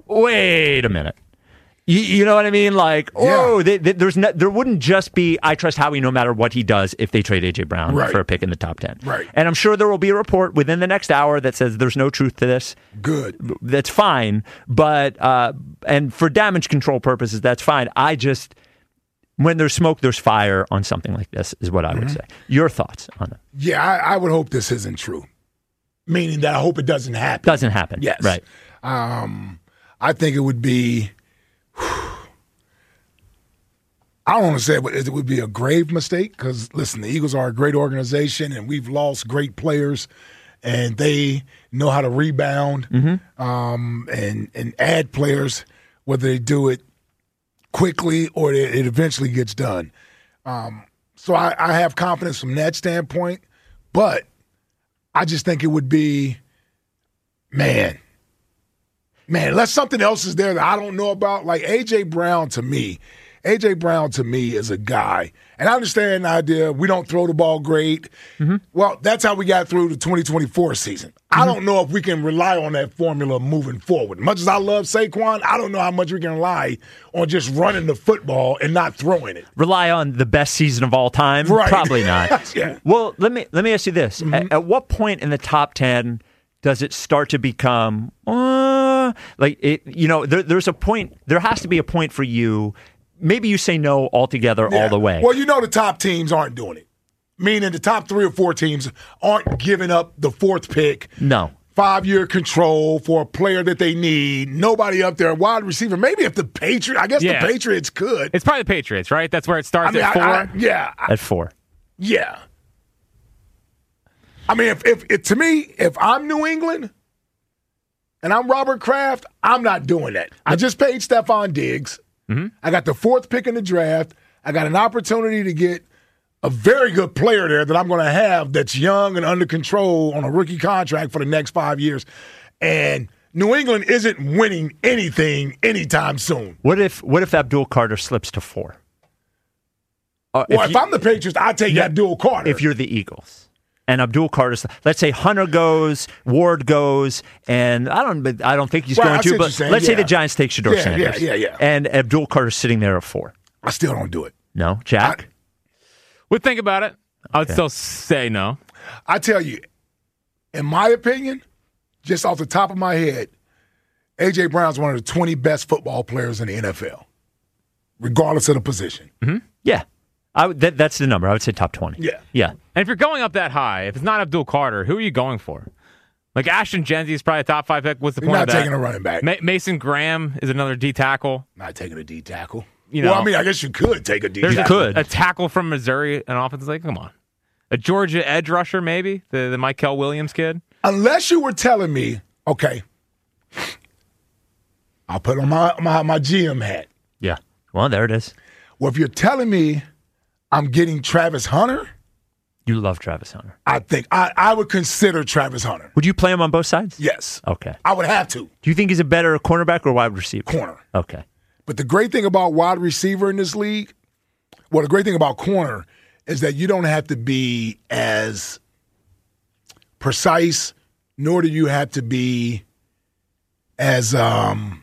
P: wait a minute. You, you know what I mean? Like, oh, yeah. they, they, there's no, there wouldn't just be, I trust Howie no matter what he does if they trade A J. Brown
R: right.
P: for a pick in the top ten.
R: Right.
P: And I'm sure there will be a report within the next hour that says there's no truth to this.
R: Good.
P: That's fine. But, uh, and for damage control purposes, that's fine. I just, when there's smoke, there's fire on something like this, is what I would mm-hmm. say. Your thoughts on it?
R: Yeah, I, I would hope this isn't true. Meaning that I hope it doesn't happen.
P: Doesn't happen.
R: Yes.
P: Right.
R: Um, I think it would be, I don't want to say it, but it would be a grave mistake because, listen, the Eagles are a great organization and we've lost great players and they know how to rebound
P: mm-hmm.
R: um, and, and add players, whether they do it quickly or it, it eventually gets done. Um, so I, I have confidence from that standpoint, but I just think it would be, man, man, unless something else is there that I don't know about, like A J. Brown to me, A J. Brown to me is a guy, and I understand the idea we don't throw the ball great.
P: Mm-hmm.
R: Well, that's how we got through the twenty twenty-four season. Mm-hmm. I don't know if we can rely on that formula moving forward. Much as I love Saquon, I don't know how much we can rely on just running the football and not throwing it.
P: Rely on the best season of all time?
R: Right.
P: Probably not.
R: Yeah.
P: Well, let me let me ask you this:
R: mm-hmm.
P: at, at what point in the top ten does it start to become, uh, uh, like it, you know, there, there's a point. There has to be a point for you. Maybe you say no altogether,
R: Yeah.
P: all the way.
R: Well, you know the top teams aren't doing it. Meaning the top three or four teams aren't giving up the fourth pick.
P: No.
R: Five-year control for a player that they need. Nobody up there, wide receiver. Maybe if the Patriots, I guess
Q: Yeah.
R: the Patriots could.
Q: It's probably the Patriots, right? That's where it starts
R: I mean,
Q: at four.
R: I, I, yeah. I,
P: At four.
R: yeah. I mean, if, if, if to me, if I'm New England and I'm Robert Kraft, I'm not doing that. I just paid Stephon Diggs.
Q: Mm-hmm.
R: I got the fourth pick in the draft. I got an opportunity to get a very good player there that I'm going to have that's young and under control on a rookie contract for the next five years. And New England isn't winning anything anytime soon.
P: What if what if Abdul Carter slips to four? Uh,
R: Well, if,
P: you-
R: I'm the Patriots, I take
P: Yeah.
R: Abdul Carter.
P: If you're the Eagles and Abdul Carter's, let's say Hunter goes, Ward goes, and I don't, but I don't think he's
R: Right, I
P: going
R: see
P: to.
R: what
P: But
R: you're saying,
P: let's say
R: yeah.
P: the Giants take Shador
R: Yeah,
P: Sanders,
R: yeah, yeah, yeah.
P: and Abdul Carter's sitting there at four.
R: I still don't do it.
P: No, Jack.
Q: Would think about it. I would
P: Okay.
Q: still say no.
R: I tell you, in my opinion, just off the top of my head, A J. Brown's one of the twenty best football players in the N F L, regardless of the position.
P: Mm-hmm. Yeah, I would, that, that's the number. I would say top twenty.
R: Yeah.
P: Yeah.
Q: And if you're going up that high, if it's not Abdul Carter, who are you going for? Like Ashton Genzy is probably a top five pick. What's the
R: You're
Q: point
R: not
Q: of that?
R: taking a running back.
Q: Ma- Mason Graham is another D tackle.
R: Not taking a D tackle.
Q: You know,
R: well, I mean, I guess you could take a D
Q: There's
R: tackle.
Q: a, a tackle from Missouri, an offense like, come on. A Georgia edge rusher, maybe? The, the Michael Williams kid?
R: Unless you were telling me, okay, I'll put on my, my, my G M hat.
P: Yeah. Well, there it is.
R: Well, if you're telling me I'm getting Travis Hunter,
P: You love Travis Hunter.
R: I think I, I would consider Travis Hunter.
P: Would you play him on both sides?
R: Yes.
P: Okay.
R: I would have to.
P: Do you think he's a better cornerback or wide receiver?
R: Corner.
P: Okay.
R: But the great thing about wide receiver in this league, well, the great thing about corner is that you don't have to be as precise, nor do you have to be as um,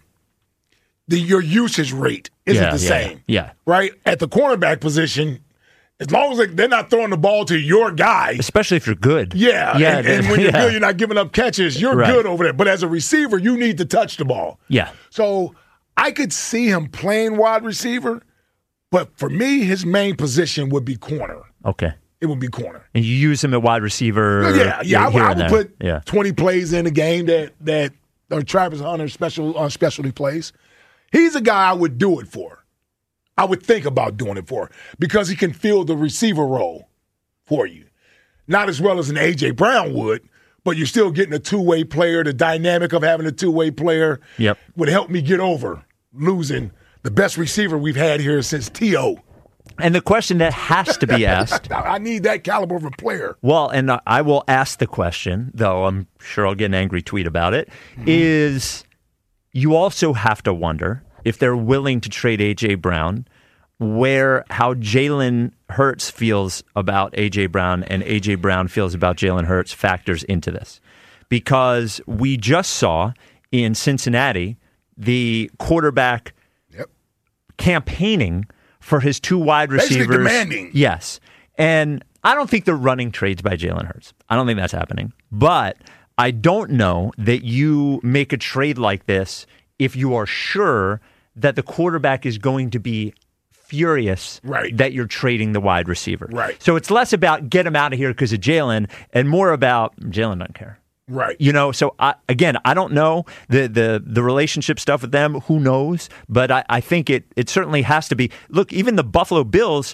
R: the your usage rate isn't
P: Yeah,
R: the
P: yeah,
R: same.
P: Yeah.
R: Right? At the cornerback position, as long as they're not throwing the ball to your guy.
P: Especially if you're good.
R: Yeah.
P: Yeah.
R: And, and when you're
P: yeah.
R: good, you're not giving up catches. You're
P: Right.
R: good over there. But as a receiver, you need to touch the ball.
P: Yeah.
R: So I could see him playing wide receiver, but for me, his main position would be corner.
P: Okay.
R: It would be corner.
P: And you use him at wide receiver.
R: Yeah, yeah. I, would-
P: here
R: I
P: and
R: would
P: there.
R: put
P: Yeah.
R: twenty plays in a game that that or Travis Hunter special uh, specialty plays. He's a guy I would do it for. I would think about doing it for because he can fill the receiver role for you. Not as well as an A J. Brown would, but you're still getting a two-way player. The dynamic of having a two-way player
P: Yep.
R: would help me get over losing the best receiver we've had here since T O
P: And the question that has to be asked.
R: I need that caliber of a player.
P: Well, and I will ask the question, though I'm sure I'll get an angry tweet about it, mm-hmm. is you also have to wonder if they're willing to trade A J. Brown, where how Jalen Hurts feels about A J. Brown and A J. Brown feels about Jalen Hurts factors into this. Because we just saw in Cincinnati the quarterback
R: yep.
P: campaigning for his two wide receivers.
R: Basically demanding.
P: Yes. And I don't think they're running trades by Jalen Hurts. I don't think that's happening. But I don't know that you make a trade like this if you are sure that the quarterback is going to be furious
R: right.
P: that you're trading the wide receiver.
R: Right.
P: So it's less about get him out of here because of Jalen and more about Jalen doesn't care.
R: Right.
P: You know, so I, again, I don't know the, the the relationship stuff with them. Who knows? But I, I think it it certainly has to be. Look, even the Buffalo Bills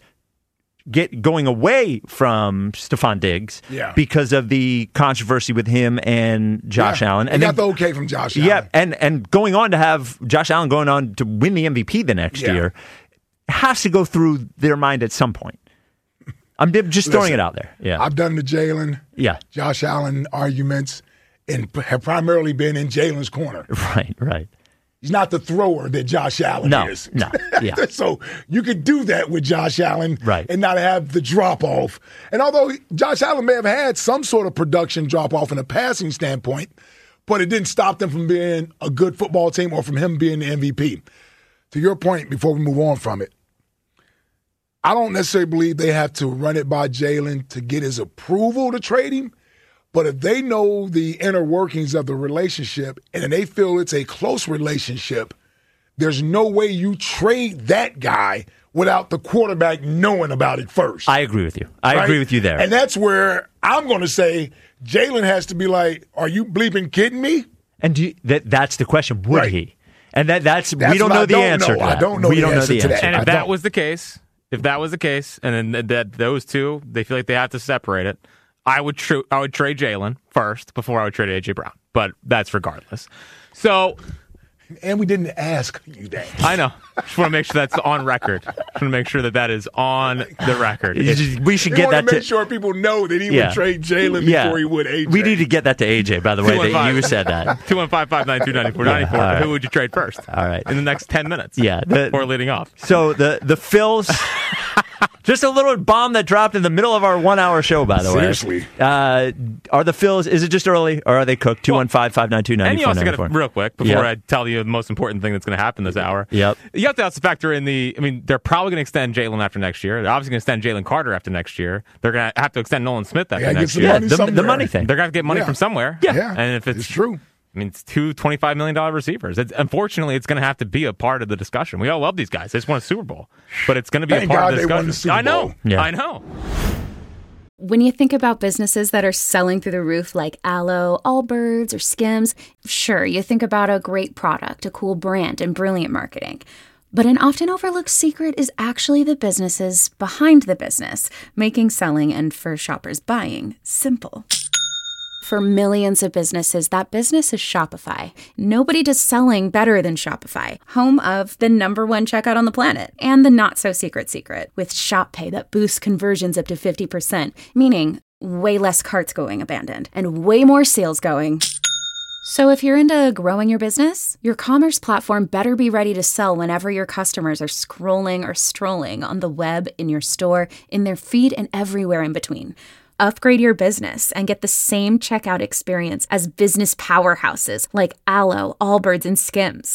P: get going away from Stephon Diggs
R: yeah.
P: because of the controversy with him and Josh
R: yeah.
P: Allen.
R: And
P: and
R: got
P: then,
R: the okay from Josh
P: yeah,
R: Allen.
P: and and going on to have Josh Allen going on to win the M V P the next
R: yeah.
P: year has to go through their mind at some point. I'm just throwing
R: Listen,
P: it out there. Yeah,
R: I've done the Jalen,
P: yeah,
R: Josh Allen arguments, and have primarily been in Jalen's corner.
P: Right, right.
R: He's not the thrower that Josh Allen
P: no,
R: is.
P: No, yeah.
R: So you could do that with Josh Allen
P: right.
R: and not have the drop off. And although Josh Allen may have had some sort of production drop off in a passing standpoint, but it didn't stop them from being a good football team or from him being the M V P. To your point, before we move on from it, I don't necessarily believe they have to run it by Jalen to get his approval to trade him, But if they know the inner workings of the relationship and they feel it's a close relationship, there's no way you trade that guy without the quarterback knowing about it first.
P: I agree with you. I
R: right?
P: agree with you there.
R: And that's where I'm going to say Jalen has to be like, are you bleeping kidding me?
P: And do you, that that's the question. Would
R: right.
P: he? And that that's,
R: that's
P: we don't know
R: I
P: the
R: don't
P: answer
R: know.
P: to that.
R: I don't know
P: we
R: the
P: don't
R: answer
P: know the
R: to
P: answer.
R: that.
Q: And if
R: I
Q: that
R: don't.
Q: was the case, if that was the case, and then that those two, they feel like they have to separate it, I would tr- I would trade Jalen first before I would trade A J Brown. But that's regardless. So,
R: and we didn't ask you that.
Q: I know. Just want to make sure that's on record. Just want to make sure that that is on the record.
P: Just, we should
R: we
P: get that
R: to
P: to
R: make sure people know that he
P: yeah.
R: would trade Jalen
P: yeah.
R: before he would A J.
P: We need to get that to A J, by the way, that you said that.
Q: two one five, five nine two, nine four nine four.
P: Yeah, right.
Q: Who would you trade first?
P: All right.
Q: In the next ten minutes.
P: Yeah. The,
Q: or leading off.
P: So the, the Phils... Just a little bomb that dropped in the middle of our one-hour show, by the
R: Seriously.
P: way. Seriously. Uh, are the Phils, is it just early, or are they cooked? two one five, five nine two, nine four nine four.
Q: And you also got to, real quick, before
P: yep.
Q: I tell you the most important thing that's going to happen this hour,
P: yep.
Q: you have to also factor in the, I mean, they're probably going to extend Jalen after next year. They're obviously going to extend Jalen Carter after next year. They're going to have to extend Nolan Smith after next year.
P: Yeah, the, the money thing.
Q: They're going to get money
R: yeah.
Q: from somewhere.
R: Yeah. yeah.
Q: And if it's,
R: it's true.
Q: I mean, it's two twenty-five million dollars receivers. It's, unfortunately, it's going to have to be a part of the discussion. We all love these guys. They just won a Super Bowl. But it's going to be
R: Thank
Q: a part
R: God
Q: of the
R: they won
Q: discussion.
R: the Super
Q: I know.
R: Bowl.
P: Yeah.
Q: I know.
S: When you think about businesses that are selling through the roof like Aloe, Allbirds, or Skims, sure, you think about a great product, a cool brand, and brilliant marketing. But an often overlooked secret is actually the businesses behind the business, making selling and for shoppers buying simple. For millions of businesses, that business is Shopify. Nobody does selling better than Shopify, home of the number one checkout on the planet and the not-so-secret secret with Shop Pay that boosts conversions up to fifty percent, meaning way less carts going abandoned and way more sales going. So if you're into growing your business, your commerce platform better be ready to sell whenever your customers are scrolling or strolling on the web, in your store, in their feed, and everywhere in between. Upgrade your business and get the same checkout experience as business powerhouses like Aloe, Allbirds, and Skims.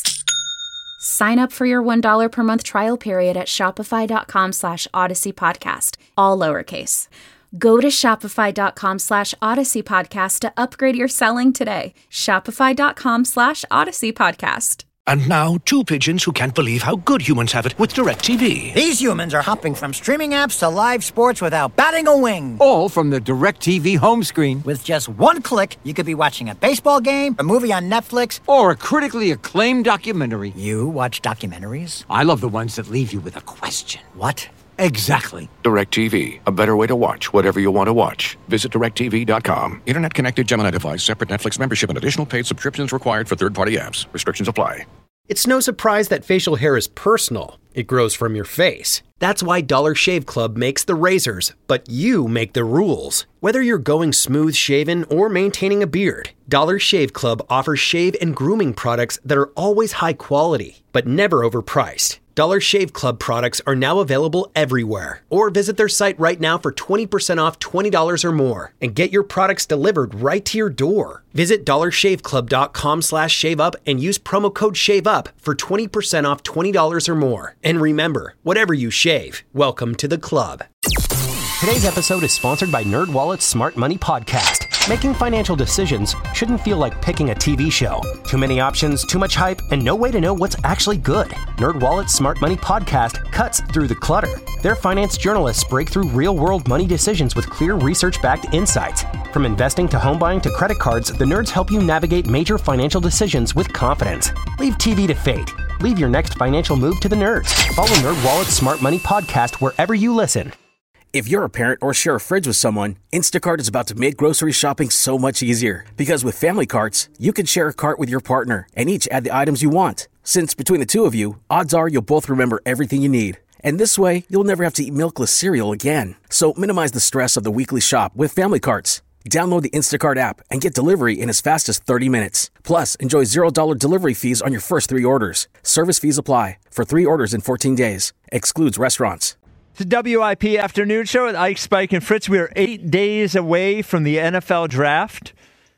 S: Sign up for your one dollar per month trial period at shopify.com slash Odyssey Podcast, all lowercase. Go to shopify.com slash Odyssey Podcast to upgrade your selling today. Shopify.com slash Odyssey Podcast.
T: And now, two pigeons who can't believe how good humans have it with DirecTV.
U: These humans are hopping from streaming apps to live sports without batting a wing.
V: All from the DirecTV home screen.
U: With just one click, you could be watching a baseball game, a movie on Netflix,
V: or a critically acclaimed documentary.
U: You watch documentaries?
V: I love the ones that leave you with a question.
U: What?
V: Exactly.
T: DirecTV, a better way to watch whatever you want to watch. Visit direct T V dot com. Internet connected Gemini device, separate Netflix membership, and additional paid subscriptions required for third-party apps. Restrictions apply.
W: It's no surprise that facial hair is personal. It grows from your face. That's why Dollar Shave Club makes the razors, but you make the rules. Whether you're going smooth shaven or maintaining a beard, Dollar Shave Club offers shave and grooming products that are always high quality, but never overpriced. Dollar Shave Club products are now available everywhere. Or visit their site right now for twenty percent off twenty dollars or more and get your products delivered right to your door. Visit dollarshaveclub.com slash shave up and use promo code shave up for twenty percent off twenty dollars or more. And remember, whatever you shave, welcome to the club.
X: Today's episode is sponsored by NerdWallet's Smart Money Podcast. Making financial decisions shouldn't feel like picking a T V show. Too many options, too much hype, and no way to know what's actually good. NerdWallet's Smart Money Podcast cuts through the clutter. Their finance journalists break through real-world money decisions with clear research-backed insights. From investing to home buying to credit cards, the nerds help you navigate major financial decisions with confidence. Leave T V to fate. Leave your next financial move to the nerds. Follow NerdWallet's Smart Money Podcast wherever you listen.
L: If you're a parent or share a fridge with someone, Instacart is about to make grocery shopping so much easier. Because with Family Carts, you can share a cart with your partner and each add the items you want. Since between the two of you, odds are you'll both remember everything you need. And this way, you'll never have to eat milkless cereal again. So minimize the stress of the weekly shop with Family Carts. Download the Instacart app and get delivery in as fast as thirty minutes. Plus, enjoy zero dollars delivery fees on your first three orders. Service fees apply for three orders in fourteen days. Excludes restaurants.
P: It's the W I P Afternoon Show with Ike, Spike, and Fritz. We are eight days away from the N F L Draft.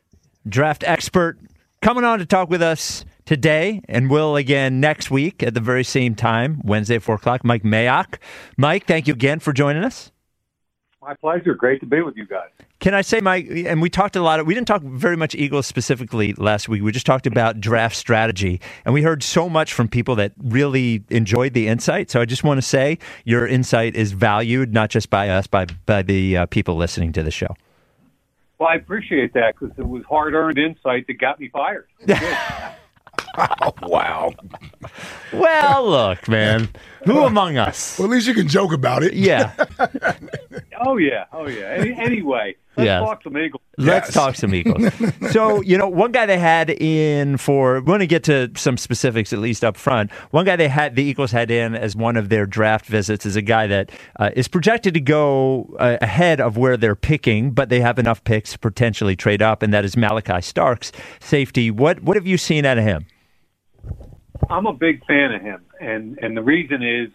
P: Draft expert coming on to talk with us today and will again next week at the very same time, Wednesday at four o'clock, Mike Mayock. Mike, thank you again for joining us.
A: My pleasure. Great to be with you guys.
P: Can I say, Mike, and we talked a lot, of, we didn't talk very much Eagles specifically last week. We just talked about draft strategy, and we heard so much from people that really enjoyed the insight. So I just want to say your insight is valued, not just by us, by, by the uh, people listening to the show.
A: Well, I appreciate that because it was hard-earned insight that got me fired.
R: Oh, wow.
P: Well, look, man. Who among us?
R: Well, at least you can joke about it.
P: Yeah.
A: Oh, yeah. Oh, yeah. Any, anyway, let's
P: Yes.
A: talk some Eagles.
P: Let's
A: Yes.
P: talk some Eagles. So, you know, one guy they had in for, we want to get to some specifics at least up front. One guy they had, the Eagles had in as one of their draft visits is a guy that uh, is projected to go uh, ahead of where they're picking, but they have enough picks to potentially trade up, and that is Malachi Starks, safety. What, what have you seen out of him?
A: I'm a big fan of him, and, and the reason is,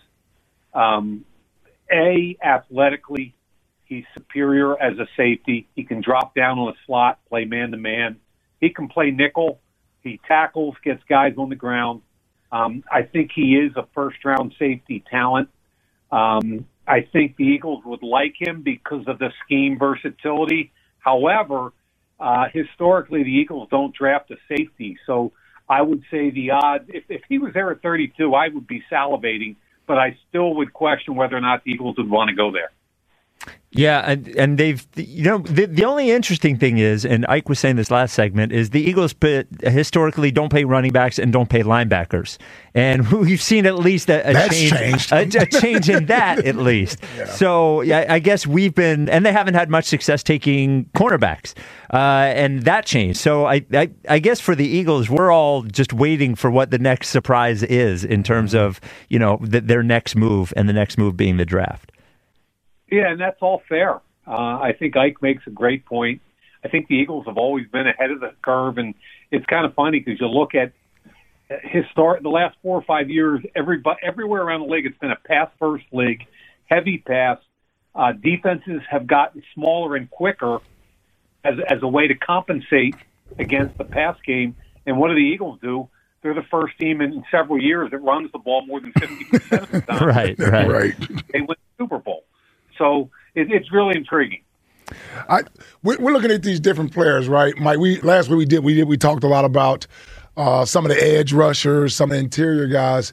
A: um, A, athletically, he's superior as a safety. He can drop down on a slot, play man-to-man. He can play nickel. He tackles, gets guys on the ground. Um, I think he is a first-round safety talent. Um, I think the Eagles would like him because of the scheme versatility. However, uh, historically, the Eagles don't draft a safety, so I would say the odds, if, if he was there at thirty-two, I would be salivating, but I still would question whether or not the Eagles would want to go there.
P: Yeah, and, and they've, you know, the, the only interesting thing is, and Ike was saying this last segment, is the Eagles put, historically don't pay running backs and don't pay linebackers. And we've seen at least a, a change a, a change in that, at least. Yeah. So yeah, I guess we've been, and they haven't had much success taking cornerbacks, uh, and that changed. So I, I, I guess for the Eagles, we're all just waiting for what the next surprise is in terms of, you know, the, their next move, and the next move being the draft.
A: Yeah, and that's all fair. Uh, I think Ike makes a great point. I think the Eagles have always been ahead of the curve, and it's kind of funny because you look at historic the last four or five years, every, everywhere around the league, it's been a pass-first league, heavy pass. Uh, defenses have gotten smaller and quicker as, as a way to compensate against the pass game. And what do the Eagles do? They're the first team in several years that runs the ball more than fifty percent of the time.
P: Right, right.
R: Right.
A: They win the Super Bowl. So it, it's really intriguing.
R: I we're, we're looking at these different players, right, Mike? We last week we did we did we talked a lot about uh, some of the edge rushers, some of the interior guys.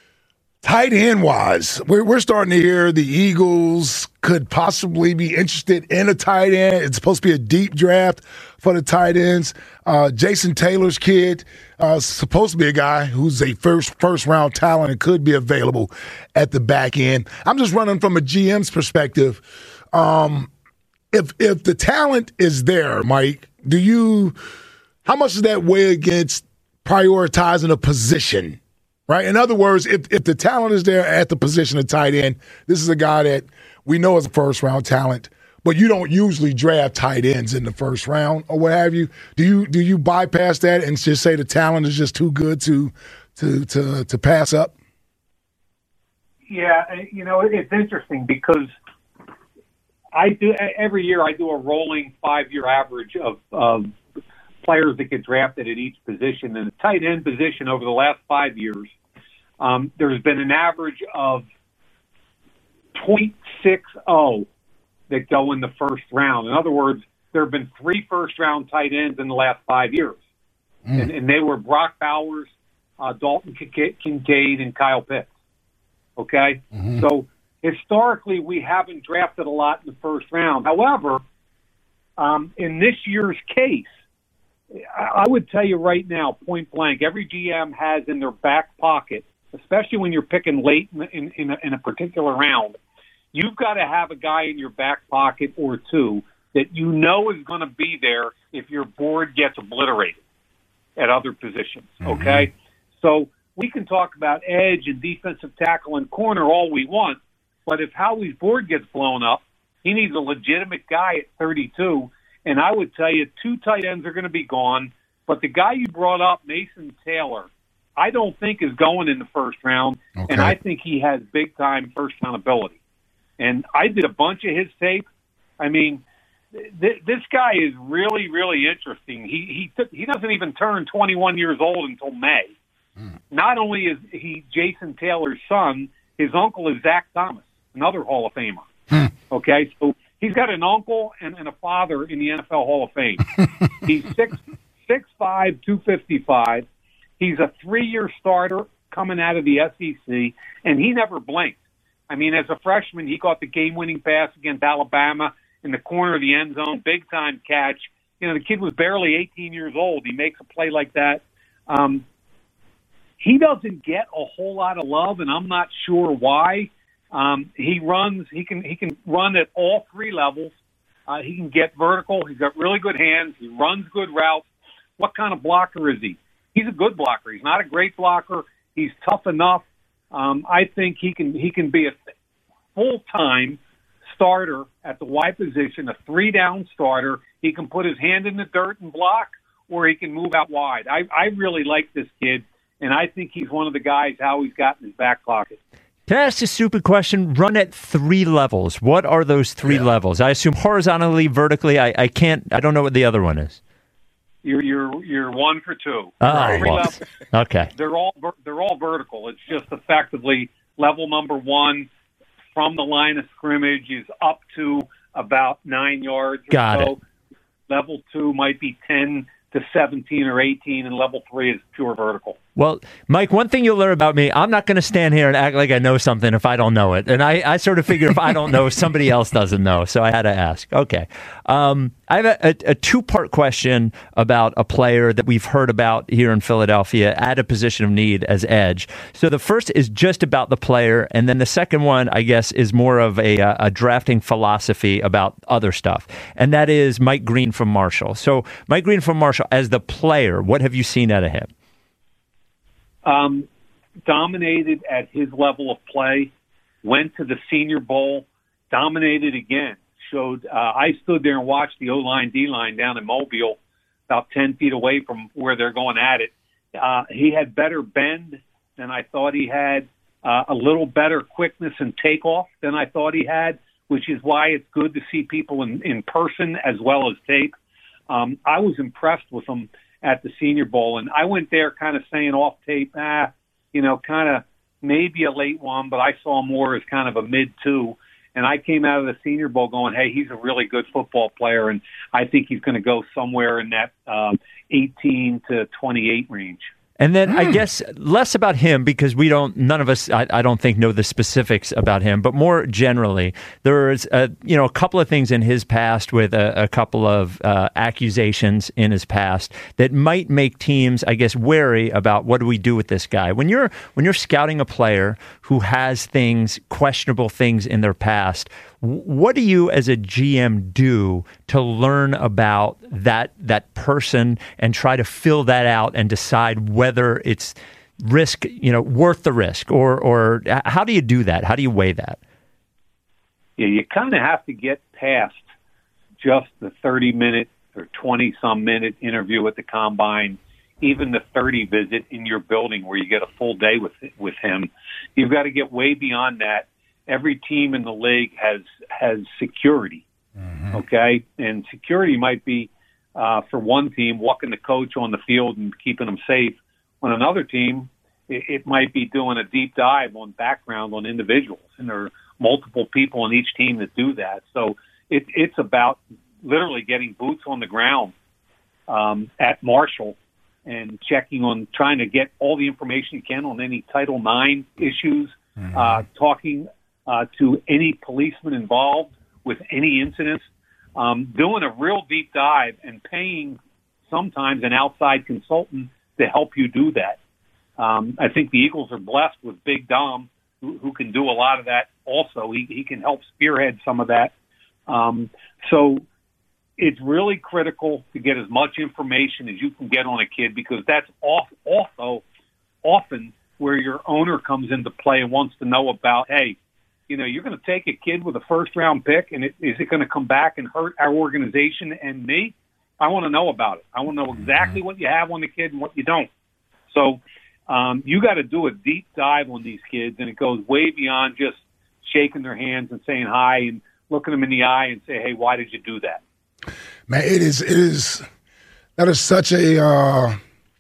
R: Tight end wise, we're we're starting to hear the Eagles could possibly be interested in a tight end. It's supposed to be a deep draft for the tight ends. Uh, Jason Taylor's kid uh, supposed to be a guy who's a first first round talent and could be available at the back end. I'm just running from a G M's perspective. Um, if if the talent is there, Mike, do you how much does that weigh against prioritizing a position? Right? In other words, if, if the talent is there at the position of tight end, this is a guy that we know is a first-round talent, but you don't usually draft tight ends in the first round or what have you. Do you do you bypass that and just say the talent is just too good to to to, to pass up?
A: Yeah, you know, it's interesting because I do every year I do a rolling five-year average of, of players that get drafted at each position. And the tight end position over the last five years, Um, there's been an average of point six oh that go in the first round. In other words, there have been three first-round tight ends in the last five years. Mm. And, and they were Brock Bowers, uh, Dalton Kincaid, and Kyle Pitts. Okay? Mm-hmm. So historically, we haven't drafted a lot in the first round. However, um, in this year's case, I would tell you right now, point blank, every G M has in their back pocket, especially when you're picking late in, in, in, a, in a particular round, you've got to have a guy in your back pocket or two that you know is going to be there if your board gets obliterated at other positions, okay? Mm-hmm. So we can talk about edge and defensive tackle and corner all we want, but if Howie's board gets blown up, he needs a legitimate guy at thirty-two, and I would tell you two tight ends are going to be gone, but the guy you brought up, Mason Taylor, I don't think is going in the first round, okay. And I think he has big-time first-round ability. And I did a bunch of his tape. I mean, th- this guy is really, really interesting. He he took, he doesn't even turn twenty-one years old until May. Mm. Not only is he Jason Taylor's son, his uncle is Zach Thomas, another Hall of Famer. Mm. Okay, so he's got an uncle and, and a father in the N F L Hall of Fame. He's six six five, two fifty-five. He's a three-year starter coming out of the S E C, and he never blinked. I mean, as a freshman, he caught the game-winning pass against Alabama in the corner of the end zone, big-time catch. You know, the kid was barely eighteen years old. He makes a play like that. Um, he doesn't get a whole lot of love, and I'm not sure why. Um, he runs. He can. He can run at all three levels. Uh, he can get vertical. He's got really good hands. He runs good routes. What kind of blocker is he? He's a good blocker. He's not a great blocker. He's tough enough. Um, I think he can. He can be a full-time starter at the wide position, a three-down starter. He can put his hand in the dirt and block, or he can move out wide. I, I really like this kid, and I think he's one of the guys how he's got in his back pocket.
P: Can I ask a stupid question? Run at three levels. What are those three yeah. levels? I assume horizontally, vertically. I, I can't. I don't know what the other one is.
A: You're you're you're one for two.
P: Oh,
A: three
P: well,
A: levels.
P: Okay.
A: They're all they're all vertical. It's just effectively level number one from the line of scrimmage is up to about nine yards. Or
P: Got
A: so.
P: it.
A: Level two might be ten to seventeen or eighteen, and level three is pure vertical.
P: Well, Mike, one thing you'll learn about me, I'm not going to stand here and act like I know something if I don't know it. And I, I sort of figure if I don't know, somebody else doesn't know. So I had to ask. Okay. Um, I have a, a, a two-part question about a player that we've heard about here in Philadelphia at a position of need as edge. So the first is just about the player, and then the second one, I guess, is more of a, a drafting philosophy about other stuff. And that is Mike Green from Marshall. So Mike Green from Marshall, as the player, what have you seen out of him?
A: Um, dominated at his level of play, went to the Senior Bowl, dominated again. Showed uh, I stood there and watched the O-line, D-line down in Mobile, about ten feet away from where they're going at it. Uh, he had better bend than I thought he had, uh, a little better quickness and takeoff than I thought he had, which is why it's good to see people in, in person as well as tape. Um, I was impressed with him at the Senior Bowl, and I went there kind of saying off tape, ah, you know, kind of maybe a late one, but I saw him more as kind of a mid two. And I came out of the Senior Bowl going, hey, he's a really good football player, and I think he's going to go somewhere in that um, eighteen to twenty-eight range.
P: And then mm. I guess less about him because we don't, none of us, I, I don't think, know the specifics about him, but more generally, there's a, you know, a couple of things in his past with a, a couple of uh, accusations in his past that might make teams, I guess, wary about what do we do with this guy. When you're when you're scouting a player who has things, questionable things in their past, what do you as a G M do to learn about that that person and try to fill that out and decide whether it's risk, you know, worth the risk, or or how do you do that? How do you weigh that?
A: Yeah, you kind of have to get past just the thirty minute or twenty some minute interview at the combine, even the thirty visit in your building where you get a full day with with him. You've got to get way beyond that. Every team in the league has has security, mm-hmm. okay? And security might be, uh, for one team, walking the coach on the field and keeping them safe. On another team, it, it might be doing a deep dive on background on individuals, and there are multiple people on each team that do that. So it, it's about literally getting boots on the ground um, at Marshall and checking on, trying to get all the information you can on any Title nine issues, mm-hmm. uh, talking Uh, to any policeman involved with any incidents, um, doing a real deep dive and paying sometimes an outside consultant to help you do that. Um, I think the Eagles are blessed with Big Dom, who, who can do a lot of that also. He, he can help spearhead some of that. Um, so it's really critical to get as much information as you can get on a kid, because that's off, also often where your owner comes into play and wants to know about, hey, you know, you're going to take a kid with a first-round pick, and it, is it going to come back and hurt our organization and me? I want to know about it. I want to know exactly what you have on the kid and what you don't. So um, you got to do a deep dive on these kids, and it goes way beyond just shaking their hands and saying hi and looking them in the eye and say, hey, why did you do that?
R: Man, it is, it is, that is such a uh,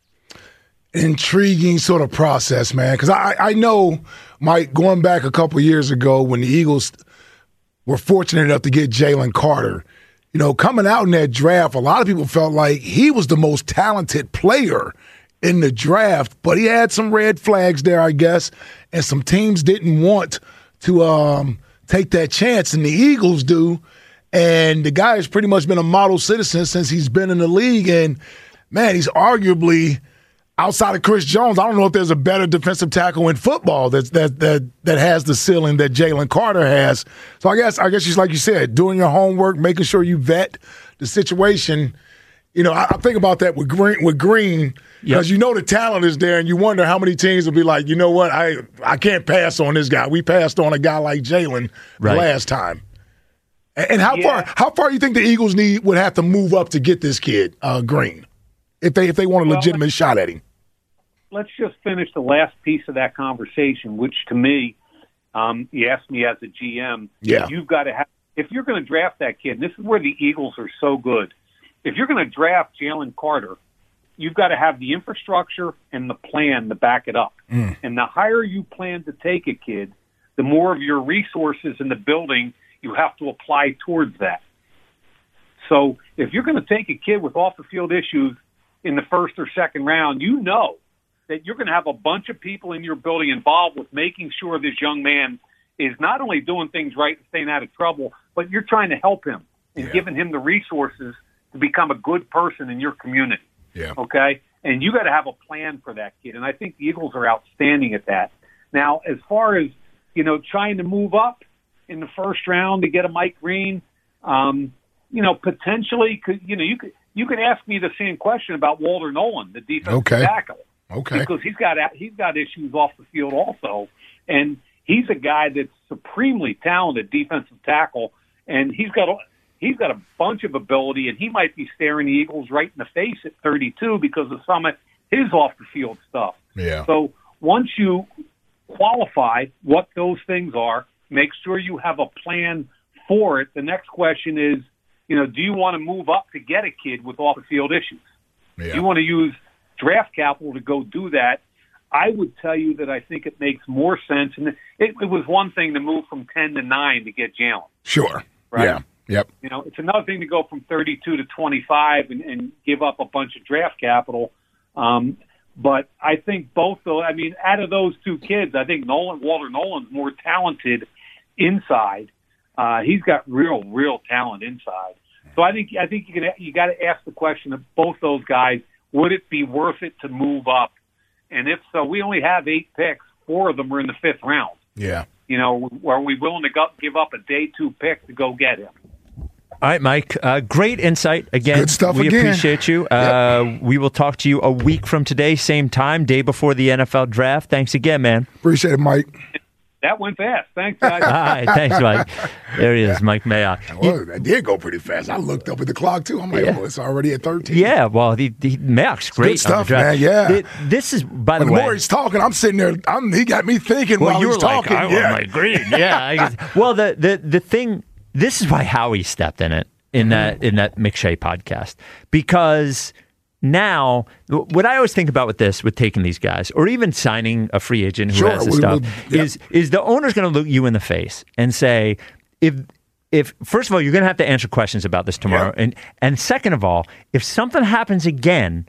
R: intriguing sort of process, man, because I, I know, Mike, going back a couple years ago when the Eagles were fortunate enough to get Jalen Carter. You know, coming out in that draft, a lot of people felt like he was the most talented player in the draft, but he had some red flags there, I guess, and some teams didn't want to um, take that chance, and the Eagles do. And the guy has pretty much been a model citizen since he's been in the league, and, man, he's arguably – outside of Chris Jones, I don't know if there's a better defensive tackle in football that that that that has the ceiling that Jalen Carter has. So I guess I guess just like you said, doing your homework, making sure you vet the situation. You know, I, I think about that with Green with Green because yep. you know the talent is there, and you wonder how many teams will be like, you know what, I I can't pass on this guy. We passed on a guy like Jalen right. last time. And, and how yeah. far how far you think the Eagles need would have to move up to get this kid uh, Green if they if they want a legitimate well, shot at him?
A: Let's just finish the last piece of that conversation, which to me, um, you asked me as a G M,
R: yeah.
A: you've got to have, if you're going to draft that kid, and this is where the Eagles are so good, if you're going to draft Jalen Carter, you've got to have the infrastructure and the plan to back it up. Mm. And the higher you plan to take a kid, the more of your resources in the building you have to apply towards that. So if you're going to take a kid with off-the-field issues in the first or second round, you know that you're going to have a bunch of people in your building involved with making sure this young man is not only doing things right and staying out of trouble, but you're trying to help him and yeah. giving him the resources to become a good person in your community.
R: Yeah.
A: Okay? And you got to have a plan for that kid. And I think the Eagles are outstanding at that. Now, as far as, you know, trying to move up in the first round to get a Mike Green, um, you know, potentially, could you know, you could you could ask me the same question about Walter Nolan, the defensive
R: okay.
A: tackle.
R: Okay.
A: Because he's got he's got issues off the field also, and he's a guy that's supremely talented defensive tackle, and he's got a, he's got a bunch of ability, and he might be staring the Eagles right in the face at thirty-two because of some of his off the field stuff.
R: Yeah.
A: So once you qualify what those things are, make sure you have a plan for it. The next question is, you know, do you want to move up to get a kid with off the field issues?
R: Yeah.
A: Do you want to use draft capital to go do that? I would tell you that I think it makes more sense. And it, it was one thing to move from ten to nine to get Jalen.
R: Sure.
A: Right?
R: Yeah. Yep.
A: You know, it's another thing to go from thirty-two to twenty-five and, and give up a bunch of draft capital. Um, but I think both, though, I mean, out of those two kids, I think Nolan, Walter Nolan's more talented inside. Uh, he's got real, real talent inside. So I think I think you can you got to ask the question of both those guys. Would it be worth it to move up? And if so, we only have eight picks. Four of them are in the fifth round.
R: Yeah.
A: You know, are we willing to go, give up a day two pick to go get him?
P: All right, Mike. Uh, great insight. Again,
R: good stuff
P: we
R: again.
P: appreciate you. Uh, yep. We will talk to you a week from today, same time, day before the N F L draft. Thanks again, man.
R: Appreciate it, Mike.
A: That went fast. Thanks, guys.
P: All right, thanks, Mike. There he is, Mike Mayock.
R: Well, that did go pretty fast. I looked up at the clock, too. I'm like, yeah. oh, it's already at thirteen.
P: Yeah, well, he, he, Mayock's great.
R: Good stuff,
P: on the draft.
R: man, yeah.
P: It, this is, by
R: when
P: the way.
R: The more he's talking, I'm sitting there, I'm, he got me thinking
P: well,
R: while
P: you
R: he's
P: were like,
R: talking.
P: I
R: yeah.
P: want Mike Green. Yeah. I guess. Well, the, the, the thing, this is why Howie stepped in it, in mm-hmm. that, in that McShay podcast, because now, what I always think about with this, with taking these guys, or even signing a free agent who
R: sure,
P: has this
R: we,
P: stuff,
R: we, yeah.
P: is is the owner's going to look you in the face and say, if if first of all, you're going to have to answer questions about this tomorrow, yeah. and and second of all, if something happens again,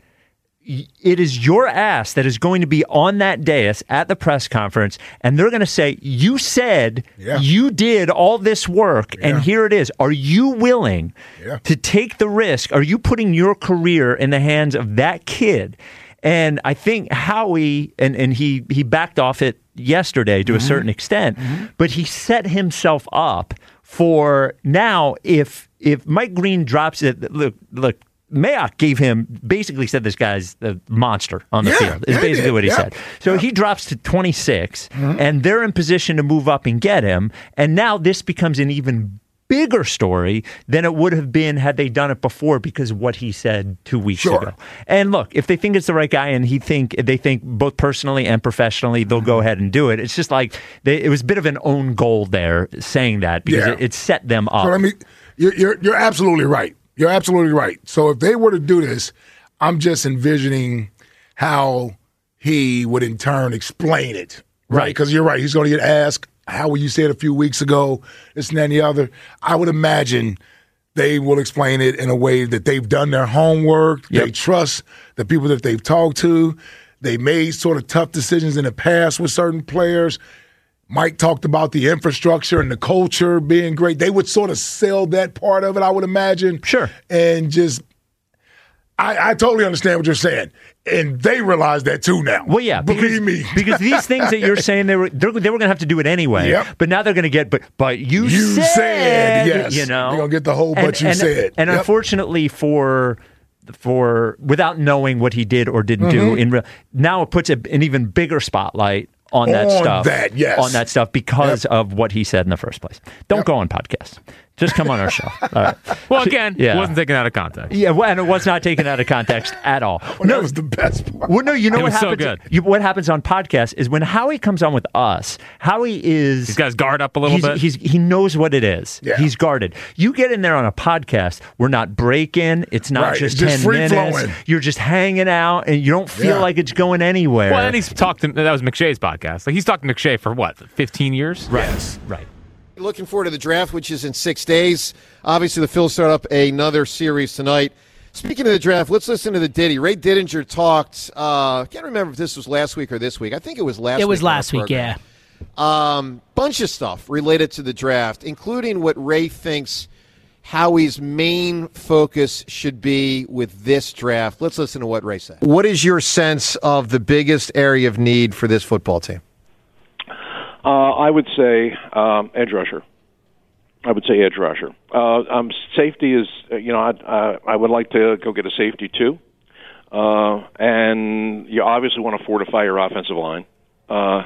P: it is your ass that is going to be on that dais at the press conference, and they're going to say, you said
R: yeah.
P: you did all this work, yeah. and here it is. Are you willing
R: yeah.
P: to take the risk? Are you putting your career in the hands of that kid? And I think Howie, and, and he, he backed off it yesterday to mm-hmm. a certain extent, mm-hmm. but he set himself up for now, if if Mike Green drops it, look, look, Mayock gave him, basically said this guy's a monster on the
R: yeah,
P: field, is
R: yeah,
P: basically
R: yeah,
P: what he
R: yeah,
P: said. So
R: yeah.
P: he drops to twenty-six,
R: mm-hmm.
P: and they're in position to move up and get him. And now this becomes an even bigger story than it would have been had they done it before because of what he said two weeks
R: sure.
P: ago. And look, if they think it's the right guy and he think they think both personally and professionally, they'll mm-hmm. go ahead and do it. It's just like they, it was a bit of an own goal there saying that because
R: yeah.
P: it, it set them up.
R: So, I mean, you're, you're, you're absolutely right. You're absolutely right. So if they were to do this, I'm just envisioning how he would in turn explain it, right? Because right. you're right. He's going to get asked, how you said a few weeks ago, this and that and the other. I would imagine they will explain it in a way that they've done their homework. Yep. They trust the people that they've talked to. They made sort of tough decisions in the past with certain players. Mike talked about the infrastructure and the culture being great. They would sort of sell that part of it, I would imagine.
P: Sure.
R: And just, I, I totally understand what you're saying. And they realize that too now.
P: Well, yeah,
R: believe
P: because,
R: me.
P: because these things that you're saying they were they were going to have to do it anyway.
R: Yep.
P: But now they're going to get. But but you,
R: You
P: said,
R: said, yes.
P: you know
R: They're gonna get the whole
P: and,
R: but you
P: and,
R: said.
P: And
R: Yep.
P: unfortunately for for without knowing what he did or didn't do
R: Mhm.
P: in real, now it puts a, an even bigger spotlight on that
R: On
P: stuff.
R: that, yes.
P: On that stuff because
R: Yep.
P: of what he said in the first place. Don't
R: Yep.
P: go on podcasts. Just come on our show. All right.
Q: Well, again,
P: Yeah.
Q: it wasn't taken out of context.
P: Yeah, well, and it was not taken out of context at all.
R: Well, that was the best part.
P: Well, no, you know
Q: It
P: what
Q: was so
P: happens?
Q: good.
P: You, what happens on podcasts is when Howie comes on with us, Howie is
Q: He's got his guard up a little
P: he's,
Q: bit.
P: He's, he knows what it is.
R: Yeah.
P: He's guarded. You get in there on a podcast, we're not breaking. It's not
R: Right,
P: just
R: it's just
P: ten
R: free
P: minutes.
R: flowing.
P: You're just hanging out, and you don't feel
R: Yeah.
P: like it's going anywhere.
Q: Well, and he's talked to, that was McShay's podcast. Like he's talked to McShay for what, fifteen years?
P: right,
R: Yes.
P: right.
C: Looking forward to the draft, which is in six days. Obviously, the Phils start up another series tonight. Speaking of the draft, let's listen to the ditty. Ray Didinger talked, uh, I can't remember if this was last week or this week. I think it was last week.
D: It was
C: on our
D: last week,
C: program.
D: yeah.
C: Um, bunch of stuff related to the draft, including what Ray thinks Howie's main focus should be with this draft. Let's listen to what Ray said. What is your sense of the biggest area of need for this football team?
E: Uh, I would say um, edge rusher. I would say edge rusher. Uh, um, safety is, uh, you know, I, uh, I would like to go get a safety too. Uh, and you obviously want to fortify your offensive line. Uh,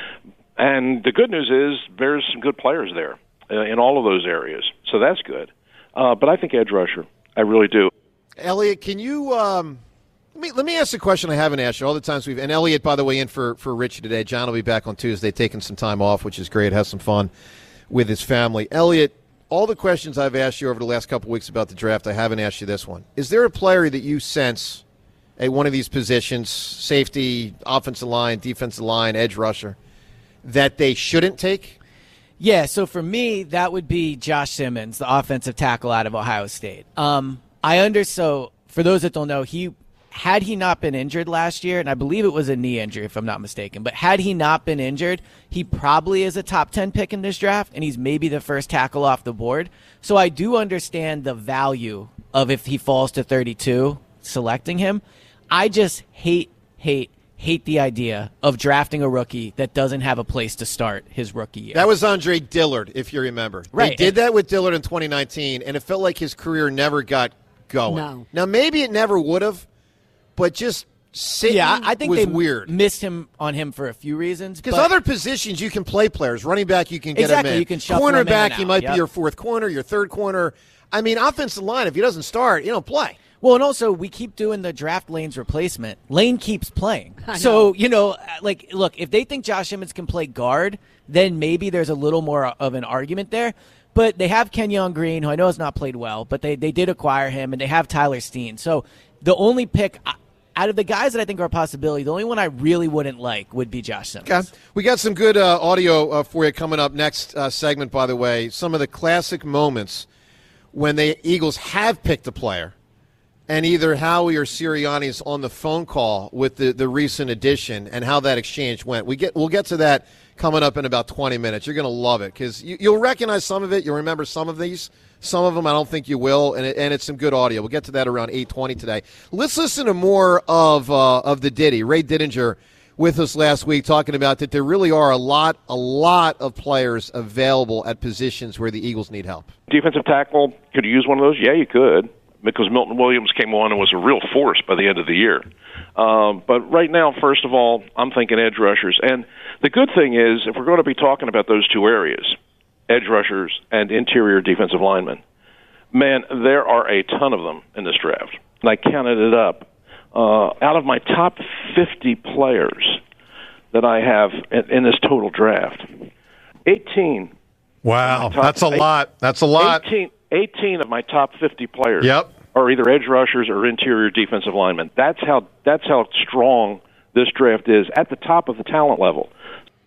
E: and the good news is there's some good players there uh, in all of those areas. So that's good. Uh, but I think edge rusher. I really do.
C: Elliot, can you um, let me let me ask a question I haven't asked you all the times we've and Elliot, by the way, in for for Richie today. John will be back on Tuesday, taking some time off, which is great. Has some fun with his family. Elliot, all the questions I've asked you over the last couple of weeks about the draft, I haven't asked you this one. Is there a player that you sense at one of these positions, safety, offensive line, defensive line, edge rusher, that they shouldn't take?
D: Yeah, so for me, that would be Josh Simmons, the offensive tackle out of Ohio State. Um, I under so for those that don't know, he had he not been injured last year, and I believe it was a knee injury if I'm not mistaken, but had he not been injured, he probably is a top ten pick in this draft, and he's maybe the first tackle off the board. So I do understand the value of if he falls to thirty-two, selecting him. I just hate, hate, hate the idea of drafting a rookie that doesn't have a place to start his rookie year.
C: That was Andre Dillard, if you remember.
D: Right.
C: They did that with Dillard in twenty nineteen, and it felt like his career never got going.
D: No.
C: Now, maybe it never would have, but just sitting
D: yeah, I think
C: was
D: they
C: weird.
D: missed him on him for a few reasons.
C: Because
D: but-
C: other positions you can play players. Running back, you can get
D: Exactly,
C: him in.
D: you can shuffle him in
C: Cornerback,
D: and
C: he
D: out,
C: might
D: yep.
C: be your fourth corner, your third corner. I mean, offensive line, if he doesn't start, you don't play.
D: Well, and also we keep doing the draft Lane's replacement. Lane keeps playing.
F: I know.
D: So, you know, like, look, if they think Josh Simmons can play guard, then maybe there's a little more of an argument there. But they have Kenyon Green, who I know has not played well, but they, they did acquire him, and they have Tyler Steen. So the only pick out of the guys that I think are a possibility, the only one I really wouldn't like would be Josh Simmons.
C: Okay. We got some good uh, audio uh, for you coming up next uh, segment, by the way. Some of the classic moments when the Eagles have picked a player, and either Howie or Sirianni is on the phone call with the, the recent addition and how that exchange went. We get, we'll get to that coming up in about twenty minutes. You're going to love it because you, you'll recognize some of it. You'll remember some of these. Some of them I don't think you will, and, it, and it's some good audio. We'll get to that around eight twenty today. Let's listen to more of uh, of the ditty. Ray Didinger with us last week talking about that there really are a lot, a lot of players available at positions where the Eagles need help.
E: Defensive tackle, could you use one of those? Yeah, you could, because Milton Williams came on and was a real force by the end of the year. Um, but right now, first of all, I'm thinking edge rushers. And the good thing is, if we're going to be talking about those two areas, edge rushers and interior defensive linemen, man, there are a ton of them in this draft. And I counted it up. Uh, out of my top fifty players that I have in, in this total draft, eighteen.
C: Wow,
E: top,
C: that's a
E: eight,
C: lot. That's a lot.
E: eighteen, eighteen of my top fifty players
C: Yep.
E: are either edge rushers or interior defensive linemen. That's how that's how strong this draft is at the top of the talent level.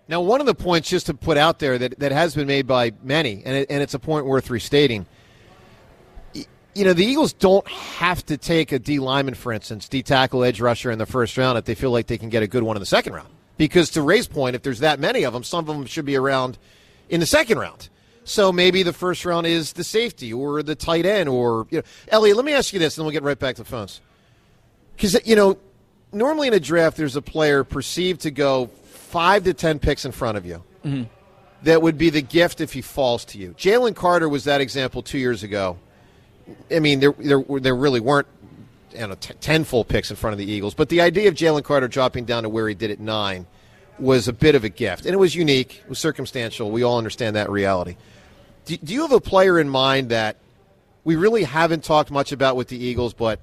C: Now, one of the points just to put out there that, that has been made by many, and, it, and it's a point worth restating, you know, the Eagles don't have to take a D lineman, for instance, D tackle, edge rusher in the first round if they feel like they can get a good one in the second round. Because to Ray's point, if there's that many of them, some of them should be around in the second round. So maybe the first round is the safety or the tight end or, you know. Elliot, let me ask you this, and then we'll get right back to the phones. Because, you know, normally in a draft there's a player perceived to go five to ten picks in front of you.
D: Mm-hmm.
C: That would be the gift if he falls to you. Jalen Carter was that example two years ago. I mean, there there, there really weren't you know, t- ten full picks in front of the Eagles, but the idea of Jalen Carter dropping down to where he did at nine was a bit of a gift. And it was unique. It was circumstantial. We all understand that reality. Do, do you have a player in mind that we really haven't talked much about with the Eagles, but,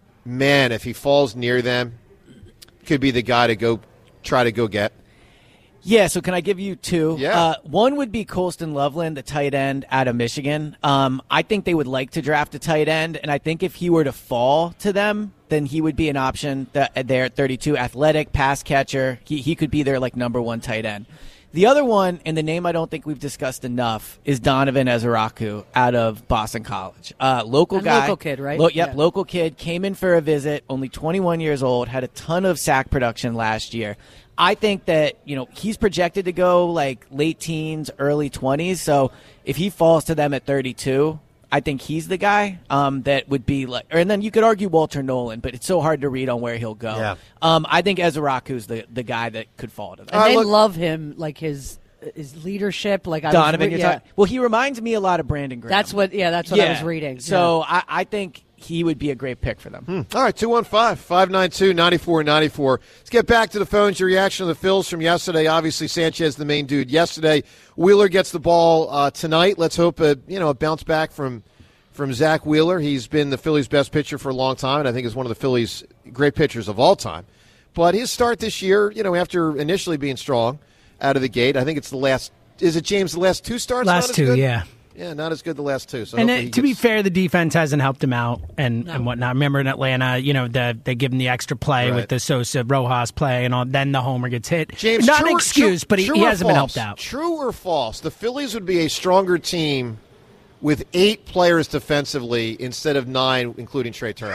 C: man, if he falls near them, could be the guy to go try to go get?
D: Yeah, so can I give you two?
C: Yeah.
D: Uh, one would be Colston Loveland, the tight end out of Michigan. Um, I think they would like to draft a tight end, and I think if he were to fall to them, then he would be an option that, there at thirty-two. Athletic, pass catcher. He, he could be their, like, number one tight end. The other one, and the name I don't think we've discussed enough, is Donovan Ezeraku out of Boston College. Uh, local
F: And
D: guy.
F: local kid, right?
D: Lo- yep,
F: Yeah.
D: local kid. Came in for a visit, only twenty-one years old, had a ton of sack production last year. I think that, you know, he's projected to go like late teens, early twenties. So if he falls to them at thirty-two, I think he's the guy um, that would be like, and then you could argue Walter Nolan, but it's so hard to read on where he'll go.
C: Yeah.
D: Um, I think Ezeraku's the, the guy that could fall to them.
F: And they love him, like his his leadership. Like I
D: Donovan,
F: was, re-
D: you're
F: yeah.
D: talking- well, he reminds me a lot of Brandon Graham.
F: That's what. Yeah, that's what I
D: Yeah.
F: was reading.
D: So
F: yeah.
D: I, I think he would be a great pick for them.
C: Hmm. All right, two one five, five nine two, nine four nine four. Let's get back to the phones. Your reaction to the Phils from yesterday. Obviously, Sanchez, the main dude yesterday. Wheeler gets the ball uh, tonight. Let's hope a, you know, a bounce back from from Zach Wheeler. He's been the Phillies' best pitcher for a long time, and I think is one of the Phillies' great pitchers of all time. But his start this year, you know, after initially being strong out of the gate, I think it's the last – is it, James, the last two starts?
G: Last
C: not as
G: two,
C: good?
G: yeah.
C: Yeah, not as good the last two. So
G: and
C: hopefully
G: it,
C: he
G: to be
C: gets-
G: fair, the defense hasn't helped him out and, and whatnot. Remember in Atlanta, you know, the, they give him the extra play
C: Right.
G: with the Sosa Rojas play, and all. Then the homer gets hit.
C: James,
G: Not
C: true
G: an
C: or-
G: excuse,
C: true-
G: but he,
C: true
G: he
C: or
G: hasn't been
C: false?
G: helped out.
C: True or false? The Phillies would be a stronger team with eight players defensively instead of nine, including Trey Turner.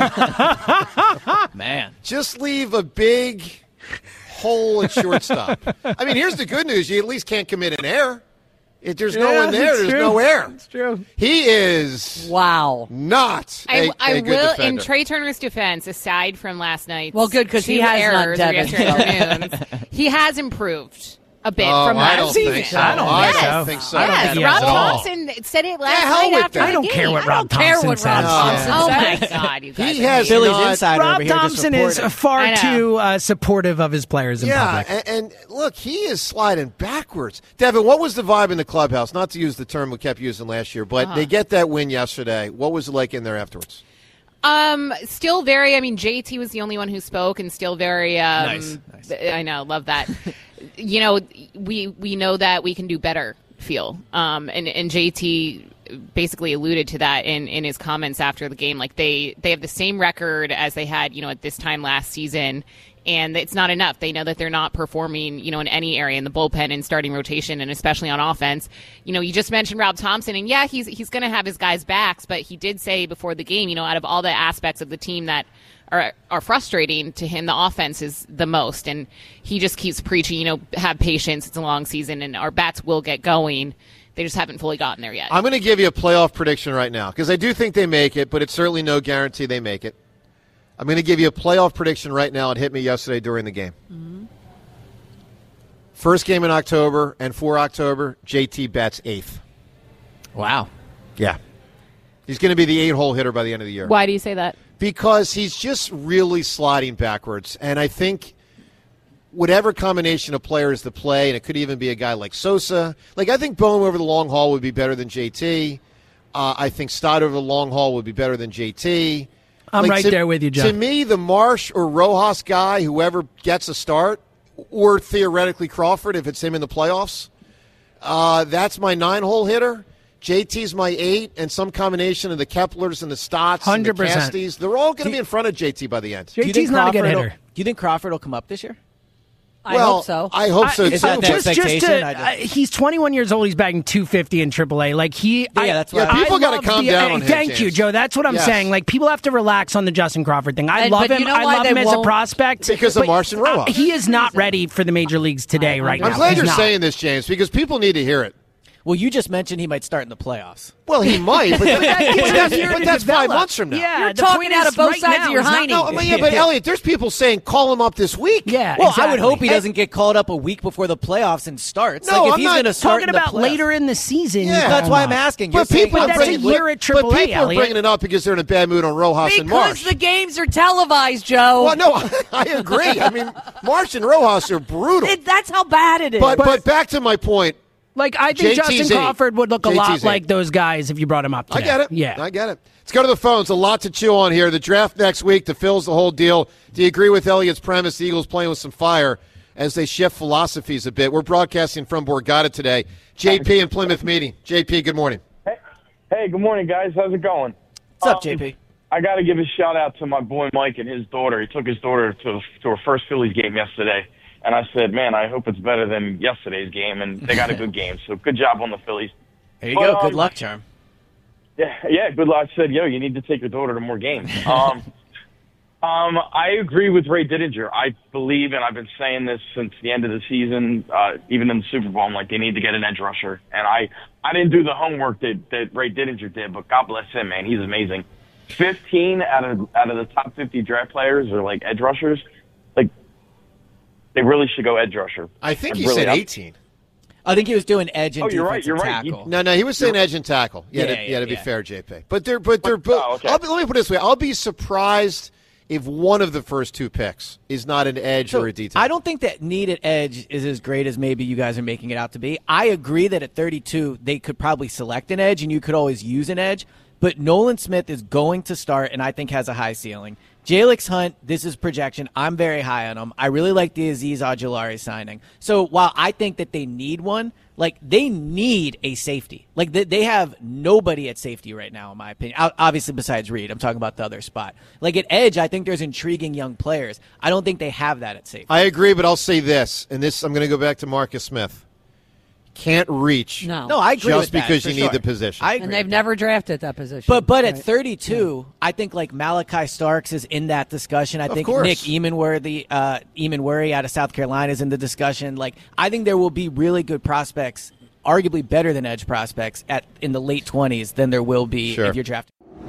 D: Man.
C: Just leave a big hole at shortstop. I mean, here's the good news. You at least can't commit an error. If there's no
F: Yeah,
C: one there,
F: it's
C: there's
F: true.
C: no air.
G: It's true.
C: He is
F: wow,
C: not a,
J: I, I
C: a good
J: will, in
C: defender.
J: Trey Turner's defense, aside from last night's
F: Well, good, 'cause
J: two
F: he has not,
J: errors of
F: Devin.
J: yesterday afternoons, he has improved a bit
C: Oh,
J: from
C: I
J: last
C: don't
J: season.
C: think so.
G: I don't
C: I
G: think
C: don't
G: so.
C: think so.
G: I don't
J: Yes,
G: think he
J: Rob
G: has at all.
J: Thompson said it last
C: Yeah, hell
J: night
C: with
J: after
C: that.
J: the
G: I don't
J: game.
G: care what
J: I
G: Rob
J: don't care
G: Thompson
J: what
G: says.
J: Rob
C: No.
J: Thompson
C: Yeah.
J: Oh
C: Yeah.
J: my God, you guys!
C: He has
D: Phillies
C: not-
D: insider over
G: Rob
D: here just
G: Thompson is
D: reporting.
G: far
J: I know.
G: too uh, supportive of his players in
C: Yeah,
G: public.
C: and, and look, he is sliding backwards. Devin, what was the vibe in the clubhouse? Not to use the term we kept using last year, but
J: Uh-huh.
C: they get that win yesterday. What was it like in there afterwards?
J: Um, still very. I mean, J T was the only one who spoke, and still very. Um,
D: Nice, nice.
J: I know, love that. you know, we we know that we can do better. Feel. Um, and and J T basically alluded to that in, in his comments after the game. Like they they have the same record as they had, you know, at this time last season. And it's not enough. They know that they're not performing, you know, in any area in the bullpen and starting rotation, and especially on offense. You know, you just mentioned Rob Thompson, and yeah, he's he's going to have his guys' backs, but he did say before the game, you know, out of all the aspects of the team that are are frustrating to him, the offense is the most, and he just keeps preaching, you know, have patience. It's a long season, and our bats will get going. They just haven't fully gotten there yet.
C: I'm going to give you a playoff prediction right now because I do think they make it, but it's certainly no guarantee they make it. I'm going to give you a playoff prediction right now. It hit me yesterday during the game.
F: Mm-hmm.
C: First game in October, and for October, J T bats eighth.
D: Wow.
C: Yeah. He's going to be the eight-hole hitter by the end of the year.
J: Why do you say that?
C: Because he's just really sliding backwards. And I think whatever combination of players to play, and it could even be a guy like Sosa. Like, I think Bohm over the long haul would be better than J T. Uh, I think Stott over the long haul would be better than J T.
G: I'm
C: Like,
G: right
C: to-
G: there with you, John.
C: To me, the Marsh or Rojas guy, whoever gets a start, or theoretically Crawford if it's him in the playoffs, uh, that's my nine-hole hitter. J T's my eight, and some combination of the Keplers and the Stotts and the
G: one hundred percent.
C: Casties. They're all going to be in front of J T by the end.
D: Do you
G: J T's
D: think
G: not a good
D: Crawford will-
G: hitter.
D: Do you think Crawford will come up this year?
F: I
C: well,
F: hope so.
C: I hope so,
G: I,
C: too.
G: so just, just to,
D: I just-
G: uh, he's twenty-one years old. He's batting two fifty in triple A. Like he,
D: Yeah,
G: I,
D: that's
C: Yeah,
D: why
C: people
G: I
C: got to
G: love
C: calm
G: the-
C: down
G: uh,
C: on him,
G: Thank you,
C: James.
G: Joe. That's what I'm
C: Yes.
G: saying. Like people have to relax on the Justin Crawford thing. I
F: And-
G: love
F: but
G: him.
F: you know
G: I
F: why
G: love
F: they
G: him as a
F: won't?
G: prospect
C: Because of
G: but,
C: Martian
G: uh,
C: Rojas.
G: he is not ready for the major leagues today. Right
C: I'm
G: now,
C: glad
G: He's
C: you're
G: not.
C: saying this, James, because people need to hear it.
D: Well, you just mentioned he might start in the playoffs.
C: Well, he might, but, but that's,
G: Here
C: but
G: to
C: that's five
G: develop.
C: months from now.
G: Yeah,
F: You're
G: the
F: talking
G: point
F: out
G: is
F: of both
G: right
F: sides
G: now
F: of your
G: is not-
F: hiney.
C: No, I mean, yeah, but Elliot, there's people saying call him up this week.
G: Yeah,
D: Well,
G: exactly.
D: I would hope he doesn't get called up a week before the playoffs and starts.
C: No,
D: like if
C: I'm
D: he's
C: not
D: going to start
G: talking
D: in the
G: about
D: playoffs.
G: later in the season.
C: Yeah.
D: That's why I'm asking. You're
C: But
D: saying
C: people,
G: But
C: are
G: that's
C: bringing,
G: a year
C: but,
G: at triple A,
C: but people are
G: Elliot.
C: bringing it up because they're in a bad mood on Rojas and
F: Because
C: Marsh.
F: the games are televised, Joe.
C: Well, no, I agree. I mean, Marsh and Rojas are brutal.
F: It- that's how bad it is.
C: But, but back to my point.
G: Like I think
C: J T
G: Justin
C: Z.
G: Crawford would look a
C: J T
G: lot
C: Z.
G: like those guys if you brought him up
C: I
G: today.
C: get it.
G: Yeah.
C: I get it. Let's go to the phones. A lot to chew on here. The draft next week, the Phil's the whole deal. Do you agree with Elliot's premise? The Eagles playing with some fire as they shift philosophies a bit. We're broadcasting from Borgata today. J P and Plymouth meeting. J P, good morning.
H: Hey, hey, good morning, guys. How's it going?
D: What's up,
H: Um,
D: J P?
H: I got to give a shout out to my boy Mike and his daughter. He took his daughter to to her first Phillies game yesterday, and I said, "Man, I hope it's better than yesterday's game." And they got a good game, so good job on the Phillies.
D: There you
H: But,
D: go. Good
H: um,
D: luck, Charm.
H: Yeah, yeah. Good luck. I said, "Yo, you need to take your daughter to more games." Um, um, I agree with Ray Dittinger. I believe, and I've been saying this since the end of the season, uh, even in the Super Bowl, I'm like, they need to get an edge rusher. And I, I didn't do the homework that, that Ray Dittinger did, but God bless him, man. He's amazing. fifteen out of out of the top fifty draft players are like edge rushers. Like, they really should go edge rusher.
C: I think
H: I
C: he
H: really-
C: said
H: I'm-
C: eighteen.
D: I think he was doing edge and
H: Oh, you're right,
D: defensive
H: you're right.
D: tackle.
C: No, no, he was saying edge and tackle. Yeah,
D: Yeah,
C: to,
D: yeah,
C: yeah, to be
D: yeah.
C: fair, J P. But they're, but they're, but
H: Oh, okay.
C: I'll be, let me put it this way: I'll be surprised if one of the first two picks is not an edge
D: So,
C: or a D tackle.
D: I don't think that needed edge is as great as maybe you guys are making it out to be. I agree that at thirty-two they could probably select an edge and you could always use an edge, but Nolan Smith is going to start and I think has a high ceiling. Jalix Hunt, this is projection. I'm very high on him. I really like the Azeez Ojulari signing. So while I think that they need one, like they need a safety. Like they, they have nobody at safety right now, in my opinion. O- Obviously, besides Reed, I'm talking about the other spot. Like at edge, I think there's intriguing young players. I don't think they have that at safety.
C: I agree, but I'll say this, and this I'm going to go back to Marcus Smith. Can't reach.
F: No.
D: No, I agree
C: just
D: with that,
C: because
D: for
C: you
D: sure.
C: need the position.
D: I agree
F: and they've
D: with
F: never drafted that position.
D: But but at
F: Right.
D: thirty-two, I think like Malachi Starks is in that discussion. I
C: Of
D: think
C: course.
D: Nick Eamonworthy, uh, Eamonworthy out of South Carolina is in the discussion. Like I think there will be really good prospects, arguably better than edge prospects at in the late twenties than there will be
P: Sure.
D: if you're drafting.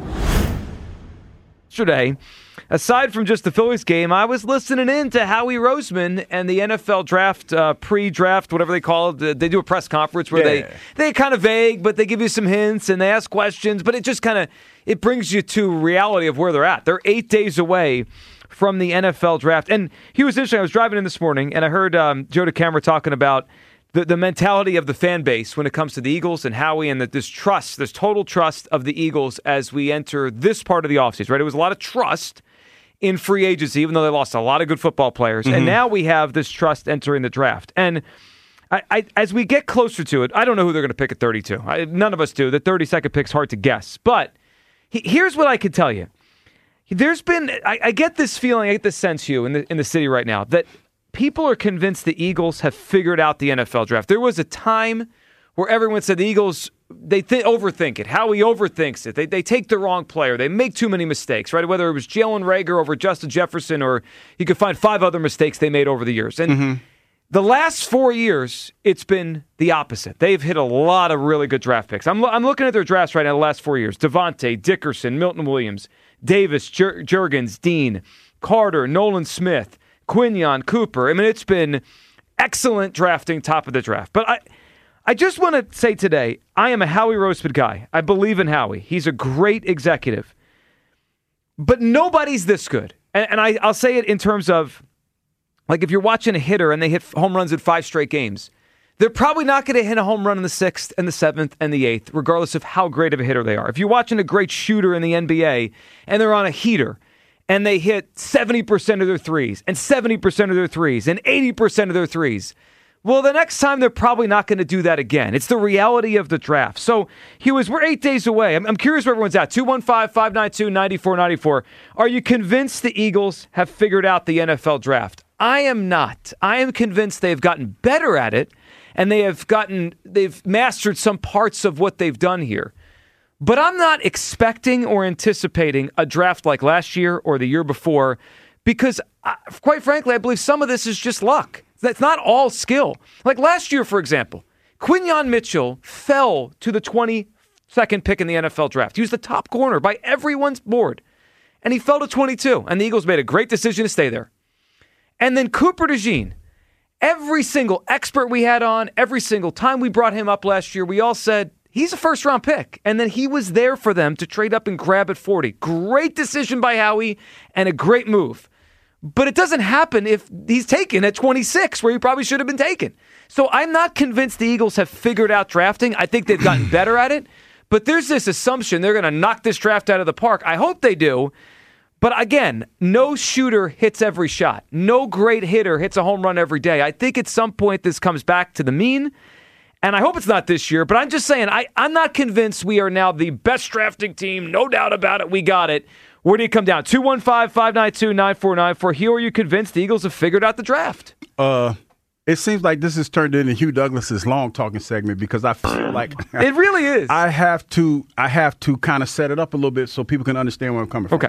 P: Yesterday, aside from just the Phillies game, I was listening in to Howie Roseman and the N F L draft, uh, pre-draft, whatever they call it. They do a press conference where
I: Yeah.
P: they they kind of vague, but they give you some hints and they ask questions. But it just kind of it brings you to reality of where they're at. They're eight days away from the N F L draft, and he was interesting. I was driving in this morning and I heard um, Joe DeCamera talking about the, the mentality of the fan base when it comes to the Eagles and Howie, and that this trust, this total trust of the Eagles as we enter this part of the offseason, right? It was a lot of trust in free agency, even though they lost a lot of good football players.
I: Mhm.
P: And now we have this trust entering the draft. And I, I, as we get closer to it, I don't know who they're going to pick at thirty-two. I, none of us do. The thirty-second pick's hard to guess. But he, here's what I can tell you. There's been, I, I get this feeling, I get this sense, Hugh, in the, in the city right now, that people are convinced the Eagles have figured out the N F L draft. There was a time where everyone said the Eagles, they th- overthink it. Howie overthinks it. They they take the wrong player. They make too many mistakes, right? Whether it was Jalen Reagor over Justin Jefferson, or you could find five other mistakes they made over the years. And
I: Mm-hmm.
P: the last four years, it's been the opposite. They've hit a lot of really good draft picks. I'm, I'm looking at their drafts right now the last four years. Devontae, Dickerson, Milton Williams, Davis, Jur- Jurgens, Dean, Carter, Nolan Smith, Quinion, Cooper. I mean, it's been excellent drafting, top of the draft. But I I just want to say today, I am a Howie Roseman guy. I believe in Howie. He's a great executive. But nobody's this good. And, and I, I'll say it in terms of, like, if you're watching a hitter and they hit home runs in five straight games, they're probably not going to hit a home run in the sixth and the seventh and the eighth, regardless of how great of a hitter they are. If you're watching a great shooter in the N B A and they're on a heater and they hit seventy percent of their threes and seventy percent of their threes and eighty percent of their threes, well, the next time they're probably not going to do that again. It's the reality of the draft. So, Hughes, we're eight days away. I'm, I'm curious where everyone's at. two one five, five nine two, nine four nine four. Are you convinced the Eagles have figured out the N F L draft?
I: I am not. I am convinced they've gotten better at it, and they have gotten, they've mastered some parts of what they've done here. But I'm not expecting or anticipating a draft like last year or the year before because, uh, quite frankly, I believe some of this is just luck. It's not all skill. Like last year, for example, Quinyon Mitchell fell to the twenty-second pick in the N F L draft. He was the top corner by everyone's board, and he fell to twenty-two, and the Eagles made a great decision to stay there. And then Cooper DeJean, every single expert we had on, every single time we brought him up last year, we all said, he's a first-round pick, and then he was there for them to trade up and grab at forty. Great decision by Howie and a great move. But it doesn't happen if he's taken at twenty-six, where he probably should have been taken. So I'm not convinced the Eagles have figured out drafting. I think they've gotten better at it. But there's this assumption they're going to knock this draft out of the park. I hope they do. But again, no shooter hits every shot. No great hitter hits a home run every day. I think at some point this comes back to the mean. And I hope it's not this year, but I'm just saying, I, I'm not convinced we are now the best drafting team. No doubt about it. We got it. Where do you come down? two one five, five nine two, nine four nine four. Here, are you convinced the Eagles have figured out the draft?
K: Uh, it seems like this has turned into Hugh Douglas's long talking segment because I feel like
I: it really is.
K: I have to, I have to kind of set it up a little bit so people can understand where I'm coming from.
I: Okay.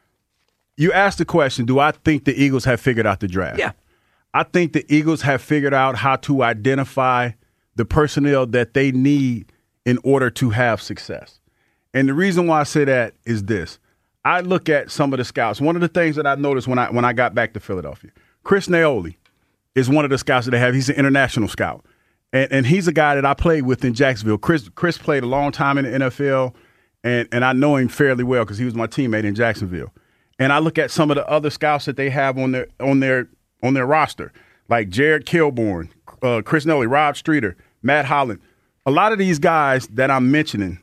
K: You asked the question, do I think the Eagles have figured out the draft?
I: Yeah.
K: I think the Eagles have figured out how to identify the personnel that they need in order to have success. And the reason why I say that is this. I look at some of the scouts. One of the things that I noticed when I when I got back to Philadelphia, Chris Naoli is one of the scouts that they have. He's an international scout. And and he's a guy that I played with in Jacksonville. Chris Chris played a long time in the N F L, and, and I know him fairly well because he was my teammate in Jacksonville. And I look at some of the other scouts that they have on their on their on their roster, like Jared Kilborn, uh, Chris Naoli, Rob Streeter, Matt Holland. A lot of these guys that I'm mentioning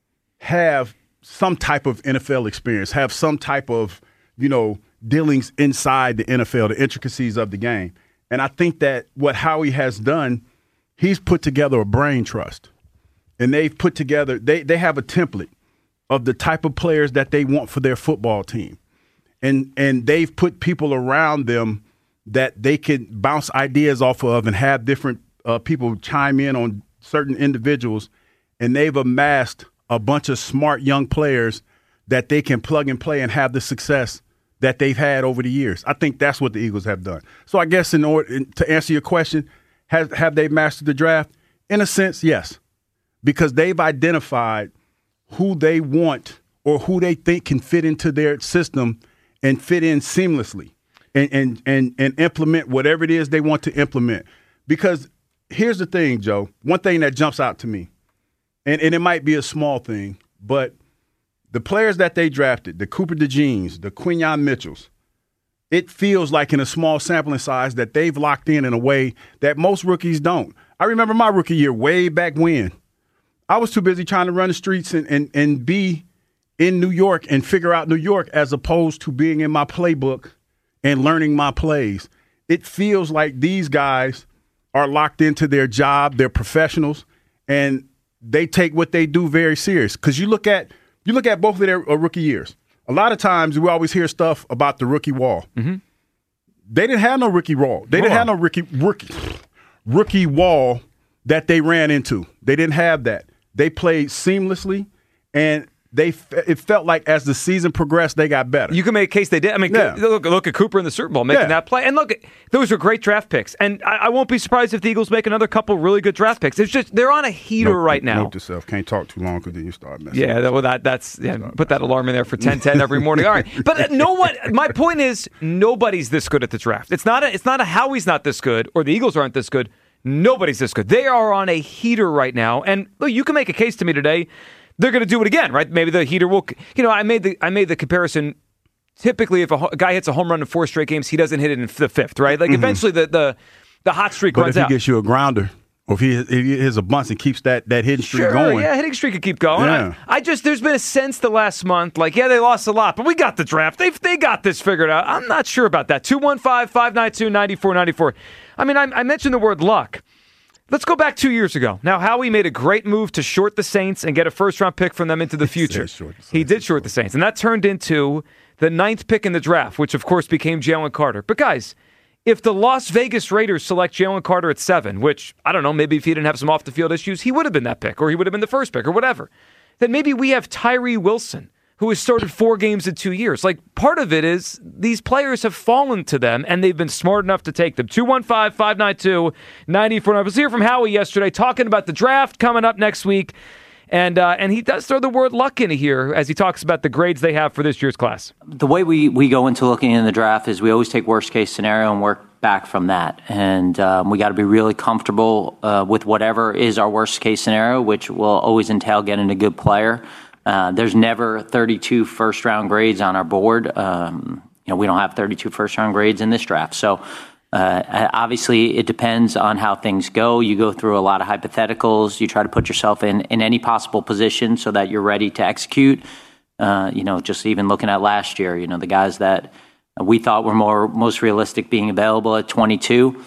K: have some type of N F L experience, have some type of, you know, dealings inside the N F L, the intricacies of the game. And I think that what Howie has done, he's put together a brain trust. And they've put together, they, they have a template of the type of players that they want for their football team. And and they've put people around them that they can bounce ideas off of and have different uh, people chime in on certain individuals. And they've amassed a bunch of smart young players that they can plug and play and have the success that they've had over the years. I think that's what the Eagles have done. So I guess in order in, to answer your question, have, have they mastered the draft? In a sense, yes, because they've identified who they want or who they think can fit into their system and fit in seamlessly and, and, and, and implement whatever it is they want to implement. Because here's the thing, Joe, one thing that jumps out to me, and, and it might be a small thing, but the players that they drafted, the Cooper DeJeans, the Quinyon Mitchells, it feels like in a small sampling size that they've locked in in a way that most rookies don't. I remember my rookie year way back when. I was too busy trying to run the streets and, and, and be in New York and figure out New York as opposed to being in my playbook and learning my plays. It feels like these guys are locked into their job, they're professionals, and they take what they do very serious. Because you look at you look at both of their uh, rookie years. A lot of times we always hear stuff about the rookie wall.
I: Mm-hmm.
K: They didn't have no rookie wall. They didn't have no rookie rookie rookie wall that they ran into. They didn't have that. They played seamlessly, and they it felt like as the season progressed, they got better.
I: You can make a case they did. I mean, yeah. look, look at Cooper in the Super Bowl making yeah. that play. And look, those are great draft picks. And I, I won't be surprised if the Eagles make another couple really good draft picks. It's just they're on a heater
K: note,
I: right now.
K: Note to self, can't talk too long because then you start messing
I: Yeah, that, well, that, that's yeah, put that alarm in there for ten ten every morning. All right. But no one, my point is nobody's this good at the draft. It's not a, it's not a Howie's not this good or the Eagles aren't this good. Nobody's this good. They are on a heater right now. And look, you can make a case to me today they're going to do it again, right? Maybe the heater will. You know, I made the I made the comparison. Typically, if a, a guy hits a home run in four straight games, he doesn't hit it in the fifth, right? Like mm-hmm. eventually, the, the the hot streak
K: but
I: runs
K: out.
I: out.
K: But if he gets you a grounder, or if he if he hits a bunch and keeps that that hitting streak
I: sure,
K: going,
I: yeah, hitting streak could keep going.
K: Yeah.
I: I, I just there's been a sense the last month, like yeah, they lost a lot, but we got the draft. They they got this figured out. I'm not sure about that. two one five, five nine two, nine four nine four. I mean, I, I mentioned the word luck. Let's go back two years ago. Now, Howie made a great move to short the Saints and get a first-round pick from them into the future. He did short the Saints, and that turned into the ninth pick in the draft, which, of course, became Jalen Carter. But, guys, if the Las Vegas Raiders select Jalen Carter at seven, which, I don't know, maybe if he didn't have some off-the-field issues, he would have been that pick, or he would have been the first pick, or whatever, then maybe we have Tyree Wilson, who has started four games in two years. Like, part of it is these players have fallen to them, and they've been smart enough to take them. two one five, five nine two, nine four nine. I was here from Howie yesterday talking about the draft coming up next week, and uh, and he does throw the word luck in here as he talks about the grades they have for this year's class.
B: The way we, we go into looking in the draft is we always take worst-case scenario and work back from that. And um, we got to be really comfortable uh, with whatever is our worst-case scenario, which will always entail getting a good player. Uh, there's never thirty-two first-round grades on our board. Um, you know, we don't have thirty-two first-round grades in this draft. So uh, obviously it depends on how things go. You go through a lot of hypotheticals. You try to put yourself in, in any possible position so that you're ready to execute. Uh, you know, just even looking at last year, you know, the guys that we thought were more most realistic being available at twenty-two.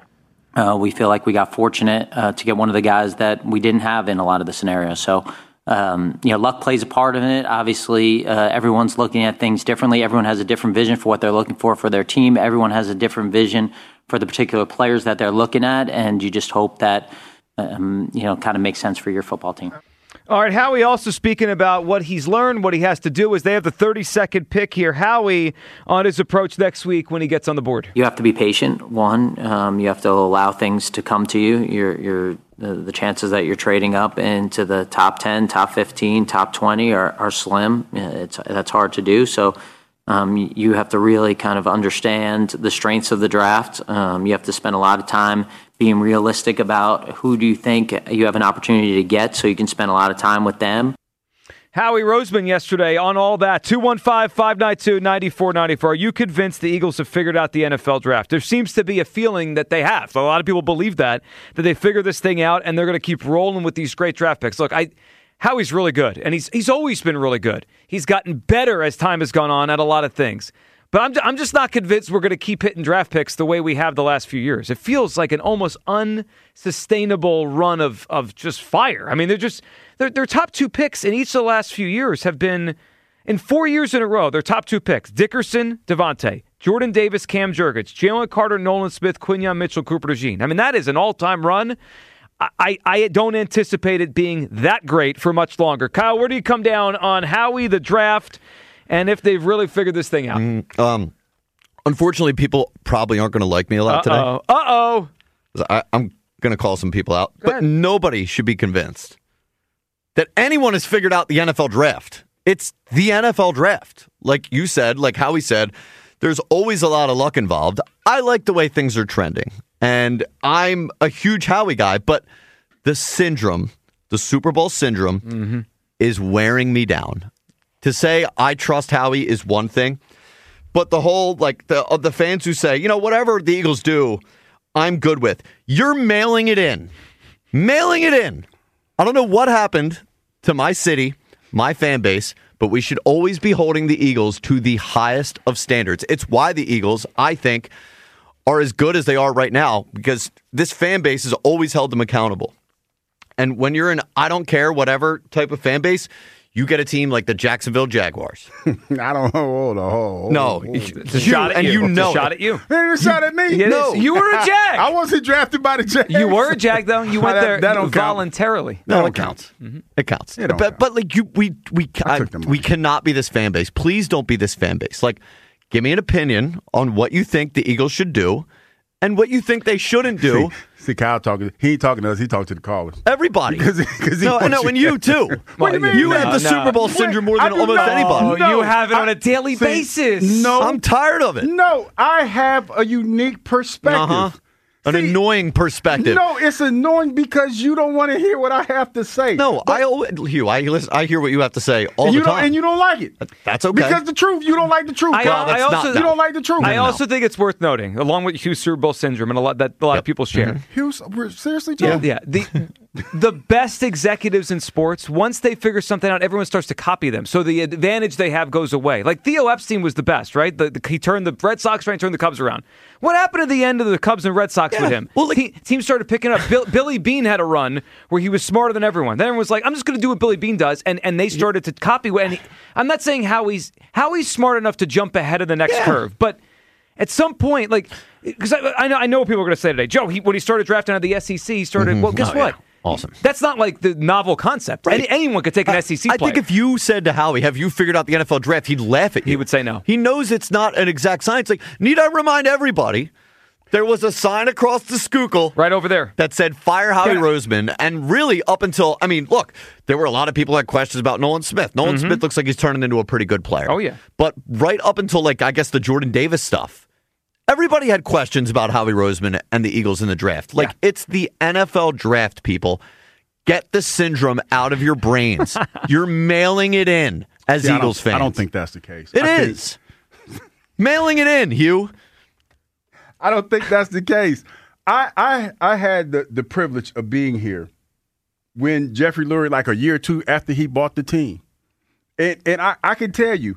B: Uh, we feel like we got fortunate uh, to get one of the guys that we didn't have in a lot of the scenarios. So, um, you know, luck plays a part in it. Obviously, uh, everyone's looking at things differently. Everyone has a different vision for what they're looking for for their team. Everyone has a different vision for the particular players that they're looking at, and you just hope that, um, you know, kind of makes sense for your football team.
I: All right, Howie also speaking about what he's learned, what he has to do is they have the thirty-second pick here. Howie on his approach next week when he gets on the board.
B: You have to be patient, one. Um, you have to allow things to come to you. Your, your, the, the chances that you're trading up into the top ten, top fifteen, top twenty are, are slim. It's, that's hard to do. So um, you have to really kind of understand the strengths of the draft. Um, you have to spend a lot of time being realistic about who do you think you have an opportunity to get so you can spend a lot of time with them.
I: Howie Roseman yesterday on all that. two one five, five nine two, nine four nine four. Are you convinced the Eagles have figured out the N F L draft? There seems to be a feeling that they have. A lot of people believe that, that they figured this thing out and they're going to keep rolling with these great draft picks. Look, I Howie's really good, and he's he's always been really good. He's gotten better as time has gone on at a lot of things. But I'm I'm just not convinced we're going to keep hitting draft picks the way we have the last few years. It feels like an almost unsustainable run of of just fire. I mean, they're just their their top two picks in each of the last few years have been in four years in a row. Their top two picks: Dickerson, Devontae, Jordan Davis, Cam Jurgens, Jalen Carter, Nolan Smith, Quinyon Mitchell, Cooper DeJean. I mean, that is an all-time run. I, I I don't anticipate it being that great for much longer. Kyle, where do you come down on Howie, the draft? And if they've really figured this thing out.
M: Mm, um, unfortunately, people probably aren't going to like me a lot
I: Uh-oh.
M: today.
I: Uh-oh.
M: I, I'm going to call some people out.
I: Go
M: but
I: ahead.
M: Nobody should be convinced that anyone has figured out the N F L draft. It's the N F L draft. Like you said, like Howie said, there's always a lot of luck involved. I like the way things are trending. And I'm a huge Howie guy, but the syndrome, the Super Bowl syndrome,
I: mm-hmm.
M: is wearing me down. To say I trust Howie is one thing, but the whole, like, the of the fans who say, you know, whatever the Eagles do, I'm good with. You're mailing it in. Mailing it in. I don't know what happened to my city, my fan base, but we should always be holding the Eagles to the highest of standards. It's why the Eagles, I think, are as good as they are right now, because this fan base has always held them accountable. And when you're an I don't care, whatever type of fan base, you get a team like the Jacksonville Jaguars.
K: I don't know. Hold on. Hold on.
M: No.
K: Hold on.
I: It's a shot at
M: and
I: you.
M: you know
I: It's a shot
M: it.
I: at you.
K: They didn't shot at me.
I: It
K: No.
I: is. You were a Jag.
K: I wasn't drafted by the Jags.
I: You were a Jag, though. You went
K: That-
I: there
K: that don't count.
I: voluntarily.
M: No,
K: don't
M: it counts.
I: Mm-hmm.
M: It counts.
K: It don't
M: but
K: count.
M: but like you, we we
K: I
M: I,
K: took the money.
M: we cannot be this fan base. Please don't be this fan base. Like, give me an opinion on what you think the Eagles should do, and what you think they shouldn't do.
K: See, see, Kyle talking. He ain't talking to us. He talking to the callers.
M: Everybody.
K: Because, because he
M: no,
K: wants
M: no, and you too.
K: What do you mean?
M: You
K: No,
M: have the
I: no.
M: Super Bowl
K: Wait,
M: syndrome more
K: I
M: than
K: do
M: almost
K: not.
M: anybody.
I: Oh,
K: No,
I: you have it
K: I-
I: on a daily
K: see,
I: basis.
K: No,
M: I'm tired of it.
K: No, I have a unique perspective.
M: Uh-huh. An
K: See,
M: annoying perspective.
K: No, it's annoying because you don't want to hear what I have to say.
M: No, I always, Hugh, I listen. I hear what you have to say all
K: and
M: the
K: you don't,
M: time,
K: and you don't like it.
M: That's okay.
K: Because the truth, you don't like the truth.
I: I,
K: Kyle.
I: I also,
K: you don't like the truth.
I: I also think it's worth noting, along with Hughes Super Bowl syndrome, and a lot that a lot of people share.
K: Hughes, we're seriously,
I: Yeah,
K: Joe?
I: yeah. The the best executives in sports, once they figure something out, everyone starts to copy them. So the advantage they have goes away. Like Theo Epstein was the best, right? The, the, he turned the Red Sox around, turned the Cubs around. What happened at the end of the Cubs and Red Sox
M: Yeah.
I: with him?
M: Well, like-
I: Te- teams started picking up. Bill, Billy Beane had a run where he was smarter than everyone. Then everyone was like, "I'm just going to do what Billy Beane does," and and they started to copy. And he, I'm not saying how he's how he's smart enough to jump ahead of the next
M: Yeah.
I: curve, but At some point, like, because I, I know I know what people are going to say today. Joe, he, when he started drafting out of the S E C, he started.
M: Mhm.
I: Well, guess
M: Oh,
I: what?
M: yeah. Awesome.
I: That's not like the novel concept. Any, anyone could take an
M: I,
I: S E C
M: I
I: player.
M: think if you said to Howie, have you figured out the N F L draft, he'd laugh at you.
I: He would say no.
M: He knows it's not an exact science. Like, need I remind everybody, there was a sign across the Schuylkill
I: right over there
M: that said fire Howie
I: Yeah.
M: Roseman. And really up until, I mean, look, there were a lot of people that had questions about Nolan Smith. Nolan
I: Mhm.
M: Smith looks like he's turning into a pretty good player.
I: Oh, yeah.
M: But right up until, like, I guess the Jordan Davis stuff, everybody had questions about Howie Roseman and the Eagles in the draft. Like, it's the N F L draft, people. Get the syndrome out of your brains. You're mailing it in as
K: See, I
M: Eagles
K: don't-
M: fans.
K: I don't think that's the case.
M: It
K: I think-
M: is. Mailing it in, Hugh.
K: I don't think that's the case. I I I had the, the privilege of being here when Jeffrey Lurie, like a year or two after he bought the team. And and I, I can tell you,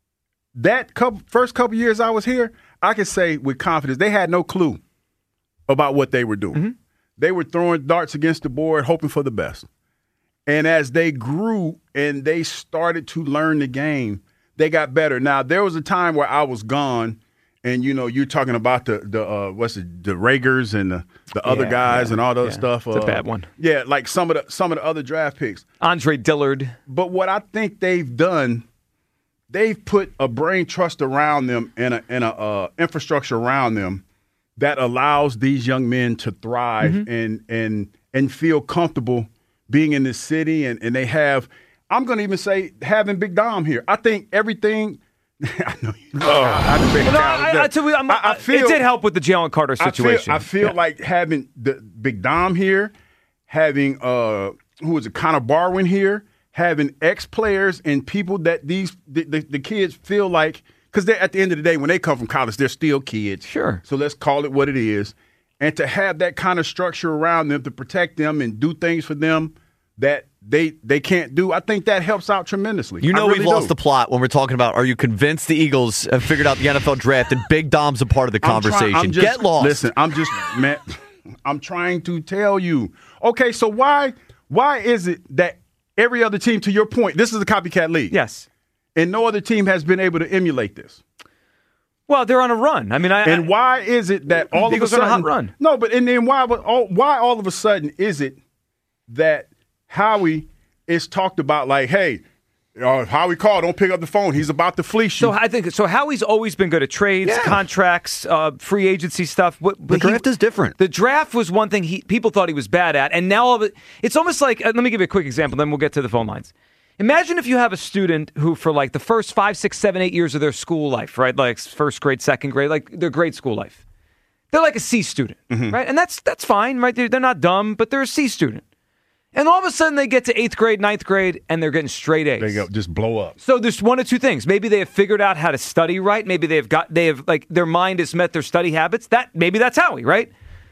K: that couple, first couple years I was here, I can say with confidence, they had no clue about what they were doing.
I: Mm-hmm.
K: They were throwing darts against the board, hoping for the best. And as they grew and they started to learn the game, they got better. Now, there was a time where I was gone, and, you know, you're talking about the, the uh, what's it, the Ragers and the, the other
I: Yeah,
K: guys
I: yeah,
K: and all that
I: yeah.
K: stuff.
I: It's a
K: uh,
I: bad one.
K: Yeah, like some of the some of the other draft picks.
I: Andre Dillard.
K: But what I think they've done, they've put a brain trust around them and a, and a uh, infrastructure around them that allows these young men to thrive
I: Mhm.
K: and and and feel comfortable being in this city. And, and they have, I'm going to even say, having Big Dom here. I think everything. I know you. Oh, I,
I: Well, no, I, I, tell you, I'm,
K: I, I feel,
I: it did help with the Jalen Carter situation.
K: I feel, I feel
I: Yeah.
K: like having the Big Dom here, having uh, who was it, Connor Barwin here, having ex players and people that these the, the, the kids feel like, because they're at the end of the day when they come from college, they're still kids.
I: Sure.
K: So let's call it what it is, and to have that kind of structure around them to protect them and do things for them that they they can't do, I think that helps out tremendously.
M: You know
K: I really
M: we've lost
K: do.
M: the plot when we're talking about, are you convinced the Eagles have figured out the N F L draft and Big Dom's a part of the
K: I'm trying-
M: conversation?
K: I'm just-
M: Get lost.
K: Listen, I'm just, man, I'm trying to tell you. Okay, so why why is it that every other team, to your point, this is a copycat league?
I: Yes.
K: And no other team has been able to emulate this.
I: Well, they're on a run. I mean, I,
K: and why is it that all of a
I: Eagles are on
K: sudden
I: a hot run.
K: No, but and then why all, why all of a sudden is it that Howie is talked about like, hey, uh, Howie called, don't pick up the phone. He's about to fleece you.
I: So I think so. Howie's always been good at trades,
K: Yeah.
I: contracts, uh, free agency stuff. But, but
M: The draft is different.
I: The draft was one thing he people thought he was bad at, and now all of it, it's almost like. Uh, let me give you a quick example, then we'll get to the phone lines. Imagine if you have a student who, for like the first five, six, seven, eight years of their school life, right, like first grade, second grade, like their grade school life, they're like a C student, right, and that's that's fine, right? They're, they're not dumb, but they're a C student. And all of a sudden they get to eighth grade, ninth grade, and they're getting straight A's.
K: They go just blow up.
I: So there's one of two things. Maybe they have figured out how to study right. Maybe they've got they have like their mind has met their study habits. That maybe that's Howie, right?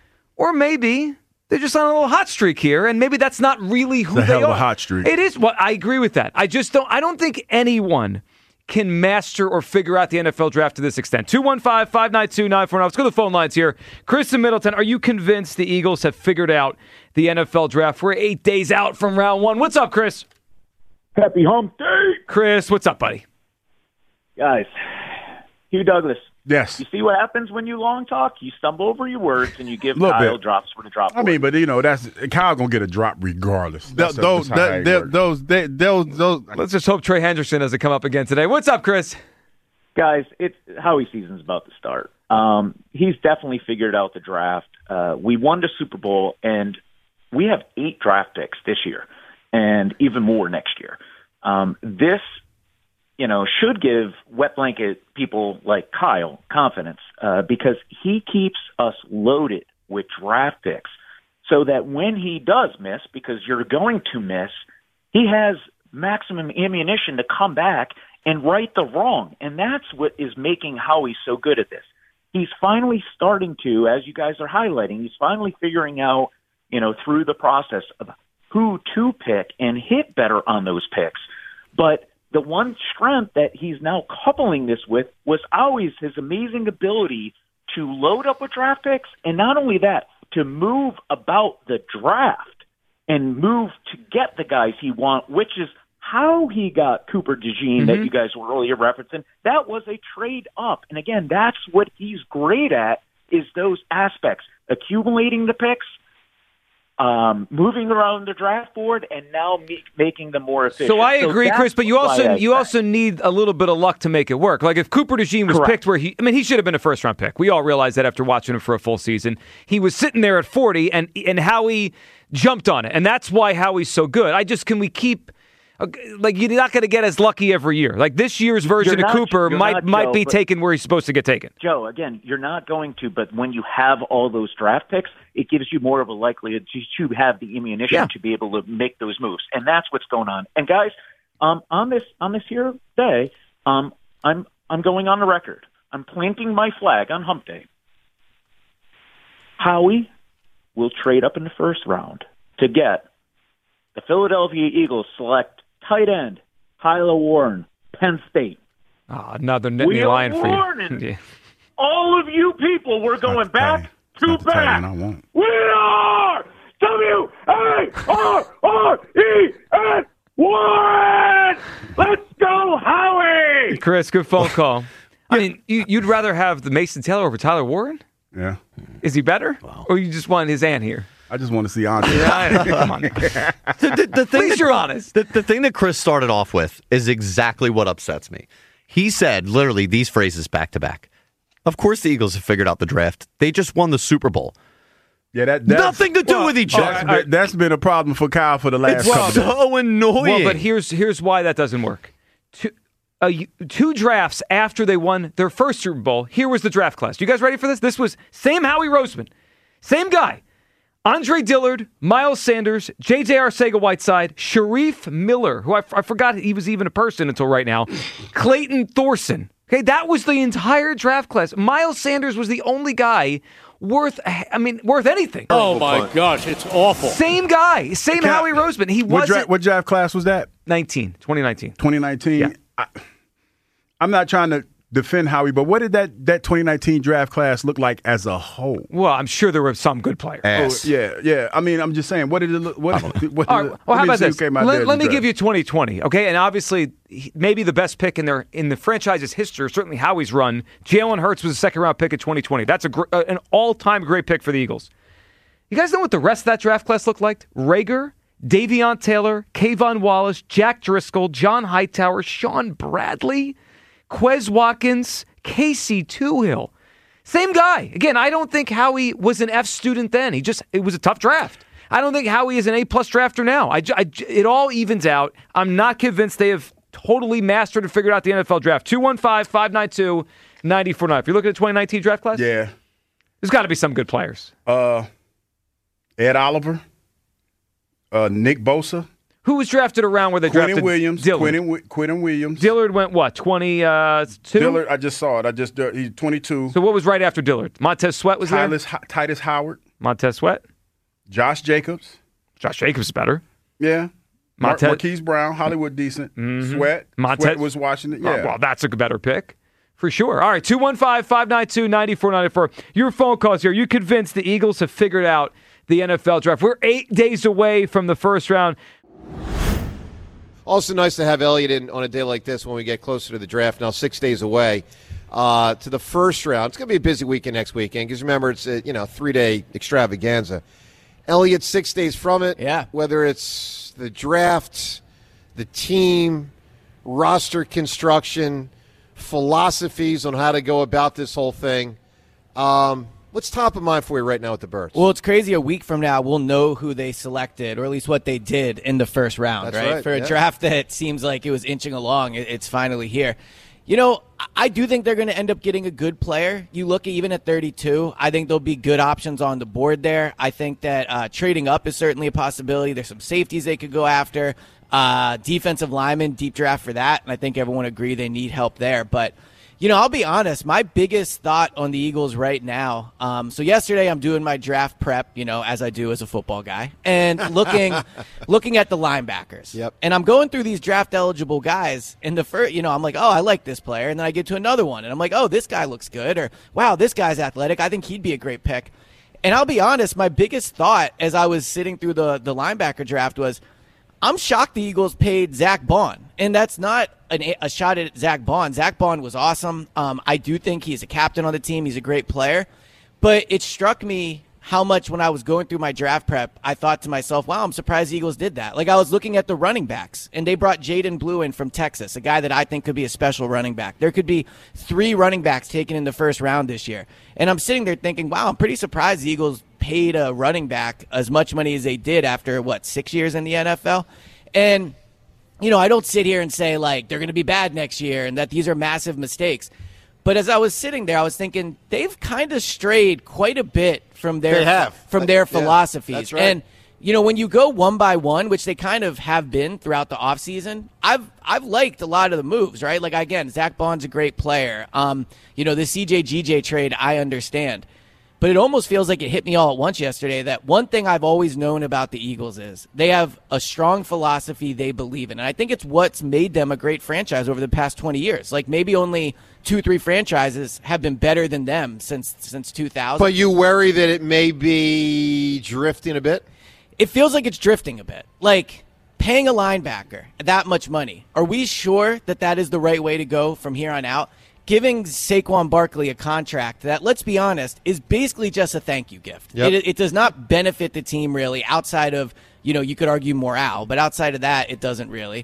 I: Or maybe they're just on a little hot streak here, and maybe that's not really who
K: It's a
I: they
K: hell of
I: are.
K: a hot streak.
I: It is. Well, I agree with that. I just don't. I don't think anyone can master or figure out the N F L draft to this extent. two one five, five nine two, nine four nine. Let's go to the phone lines here. Chris in Middleton, are you convinced the Eagles have figured out the N F L draft? We're eight days out from round one. What's up, Chris?
N: Happy hump day.
I: Chris, what's up, buddy?
N: Guys, Hugh Douglas.
K: Yes.
N: You see what happens when you long talk? You stumble over your words and you give
K: Little
N: Kyle
K: bit.
N: drops for the drop.
K: I mean, but you know that's Kyle gonna get a drop regardless. That's a-
O: those,
K: that's how
O: that,
K: it
O: that,
K: works.
O: those, that, those, those.
I: Let's just hope Trey Hendrickson doesn't come up again today. What's up, Chris?
N: Guys, it's Howie season's about to start. Um, he's definitely figured out the draft. Uh, we won the Super Bowl, and we have eight draft picks this year, and even more next year. Um, this, you know, should give wet blanket people like Kyle confidence uh, because he keeps us loaded with draft picks, so that when he does miss, because you're going to miss, he has maximum ammunition to come back and right the wrong. And that's what is making Howie so good at this. He's finally starting to, as you guys are highlighting, he's finally figuring out, you know, through the process of who to pick and hit better on those picks. But the one strength that he's now coupling this with was always his amazing ability to load up with draft picks, and not only that, to move about the draft and move to get the guys he wants, which is how he got Cooper DeJean
I: Mm-hmm.
N: that you guys were earlier referencing. That was a trade up. And again, that's what he's great at, is those aspects. Accumulating the picks, um, moving around the draft board, and now me- making them more efficient.
I: So I agree,
N: that's
I: Chris, but you
N: why
I: also
N: I
I: you
N: say-
I: also need a little bit of luck to make it work. Like if Cooper DeJean was
N: Correct.
I: picked where he, I mean, he should have been a first round pick. We all realize that after watching him for a full season. He was sitting there at forty, and and Howie jumped on it, and that's why Howie's so good. I just can we keep. Like you're not going to get as lucky every year. Like this year's version
N: You're
I: of
N: not-
I: Cooper
N: you're
I: might
N: not,
I: might
N: Joe,
I: be
N: but-
I: taken where he's supposed to get taken.
N: Joe, again, you're not going to, but when you have all those draft picks, it gives you more of a likelihood to, to have the ammunition
I: Yeah.
N: to be able to make those moves, and that's what's going on. And guys, um, on this on this here day, um, I'm I'm going on the record. I'm planting my flag on Hump Day. Howie will trade up in the first round to get the Philadelphia Eagles select tight end Tyler Warren, Penn State.
I: Oh, another Nittany
N: We are
I: Lion for you.
N: warning
I: Yeah.
N: all of you people, we're going back to
K: Tight
N: back.
K: end I want.
N: We are W A R R E N Warren. Let's go, Howie.
I: Chris, good phone call. I mean, you, you'd rather have the Mason Taylor over Tyler Warren?
K: Yeah.
I: Is he better, or you just want his aunt here?
K: I just want to see Andre.
I: Yeah, I know. Come on.
M: the, the, the thing
I: At least
M: that,
I: you're honest.
M: The, the thing that Chris started off with is exactly what upsets me. He said literally these phrases back to back. Of course, the Eagles have figured out the draft. They just won the Super Bowl.
K: Yeah, that that's,
M: Nothing to do
K: well,
M: with each
K: that's
M: other.
K: been- that's been a problem for Kyle for the last
M: It's
K: couple of days.
M: so annoying.
I: Well, but here's here's why that doesn't work. Two, uh, two drafts after they won their first Super Bowl, here was the draft class. You guys ready for this? This was same Howie Roseman, same guy. Andre Dillard, Miles Sanders, J J Arcega-Whiteside, Sharif Miller, who I, I forgot he was even a person until right now, Clayton Thorson. Okay, that was the entire draft class. Miles Sanders was the only guy worth, I mean, worth anything.
O: Oh, my gosh, it's awful.
I: Same guy, same
K: Can I-
I: Howie Roseman. He
K: What
I: wasn't
K: draft, what draft class was that?
I: nineteen, twenty nineteen.
K: twenty nineteen.
I: Yeah.
K: I, I'm not trying to defend Howie, but what did that, that twenty nineteen draft class look like as a whole?
I: Well, I'm sure there were some good players.
K: Oh, yeah, yeah. I mean, I'm just saying, what did it look? What, what
I: All
K: did
I: right,
K: it-
I: well, how
K: let me
I: about
K: see who
I: this?
K: came out there
I: Let,
K: in
I: let
K: the
I: me
K: draft.
I: give you twenty twenty, okay? And obviously, he- maybe the best pick in their in the franchise's history, certainly Howie's run. Jalen Hurts was a second round pick in twenty twenty. That's a gr- uh, an all time great pick for the Eagles. You guys know what the rest of that draft class looked like? Rager, Davion Taylor, Kayvon Wallace, Jack Driscoll, John Hightower, Sean Bradley, Quez Watkins, Casey Toohill. Same guy. Again, I don't think Howie was an F student then. He just, it was a tough draft. I don't think Howie is an A-plus drafter now. I, I, it all evens out. I'm not convinced they have totally mastered and figured out the N F L draft. two one five, five nine two, nine four nine. If you're looking at the twenty nineteen draft class,
K: Yeah.
I: there's got to be some good players.
K: Uh, Ed Oliver, uh, Nick Bosa,
I: Who was drafted around where they
K: Quentin
I: drafted
K: Williams,
I: Dillard?
K: Quentin, Wi- Quentin Williams.
I: Dillard went what, twenty-two?
K: Dillard, I just saw it. I just uh, he's twenty-two.
I: So what was right after Dillard? Montez Sweat was there?
K: Titus, Titus Howard,
I: Montez Sweat?
K: Josh Jacobs.
I: Josh Jacobs is better.
K: Yeah. Mar-
I: Montez-
K: Marquise Brown, Hollywood decent.
I: Mhm.
K: Sweat.
I: Montez-
K: Sweat was Washington.
I: Oh,
K: Yeah.
I: well, that's a better pick. For sure. All right, two one five, five nine two, nine four nine four. Your phone calls here. Are you convinced the Eagles have figured out the N F L draft? We're eight days away from the first round.
C: Also nice to have Elliot in on a day like this when we get closer to the draft. Now six days away uh, to the first round. It's going to be a busy weekend next weekend because remember it's a you know three day extravaganza. Elliot, six days from it.
D: Yeah.
C: Whether it's the draft, the team, roster construction, philosophies on how to go about this whole thing. Um, what's top of mind for you right now with the Birds?
D: Well, it's crazy. A week from now, we'll know who they selected, or at least what they did in the first round,
C: That's
D: right?
C: right,
D: For a
C: yeah.
D: draft that seems like it was inching along, it- it's finally here. You know, I- I do think they're going to end up getting a good player. You look at even at thirty-two, I think there'll be good options on the board there. I think that uh, trading up is certainly a possibility. There's some safeties they could go after. Uh, defensive lineman, deep draft for that, and I think everyone agree they need help there. But you know, I'll be honest, my biggest thought on the Eagles right now, um, so yesterday I'm doing my draft prep, you know, as I do as a football guy, and looking looking at the linebackers.
C: Yep.
D: And I'm going through these draft-eligible guys, and the first, you know, I'm like, oh, I like this player, and then I get to another one, and I'm like, oh, this guy looks good, or wow, this guy's athletic. I think he'd be a great pick. And I'll be honest, my biggest thought as I was sitting through the, the linebacker draft was, I'm shocked the Eagles paid Zach Bond, and that's not an, a shot at Zach Bond. Zach Bond was awesome. Um, I do think he's a captain on the team. He's a great player. But it struck me how much when I was going through my draft prep, I thought to myself, wow, I'm surprised the Eagles did that. Like, I was looking at the running backs, and they brought Jaden Blue in from Texas, a guy that I think could be a special running back. There could be three running backs taken in the first round this year. And I'm sitting there thinking, wow, I'm pretty surprised the Eagles paid a running back as much money as they did after, what, six years in the N F L? And, you know, I don't sit here and say, like, they're going to be bad next year and that these are massive mistakes. But as I was sitting there, I was thinking they've kind of strayed quite a bit from their
C: They have.
D: from their
C: Yeah,
D: philosophies.
C: that's right.
D: And, you know, when you go one by one, which they kind of have been throughout the offseason, I've I've liked a lot of the moves, right? Like, again, Zach Bond's a great player. Um, you know, the C J G J trade, I understand. But it almost feels like it hit me all at once yesterday that one thing I've always known about the Eagles is they have a strong philosophy they believe in. And I think it's what's made them a great franchise over the past twenty years. Like, maybe only two, three franchises have been better than them since since two thousand.
C: But you worry that it may be drifting a bit?
D: It feels like it's drifting a bit. Like, paying a linebacker that much money, are we sure that that is the right way to go from here on out? Giving Saquon Barkley a contract that, let's be honest, is basically just a thank you gift.
C: Yep.
D: It, it does not benefit the team really outside of, you know, you could argue morale, but outside of that, it doesn't really.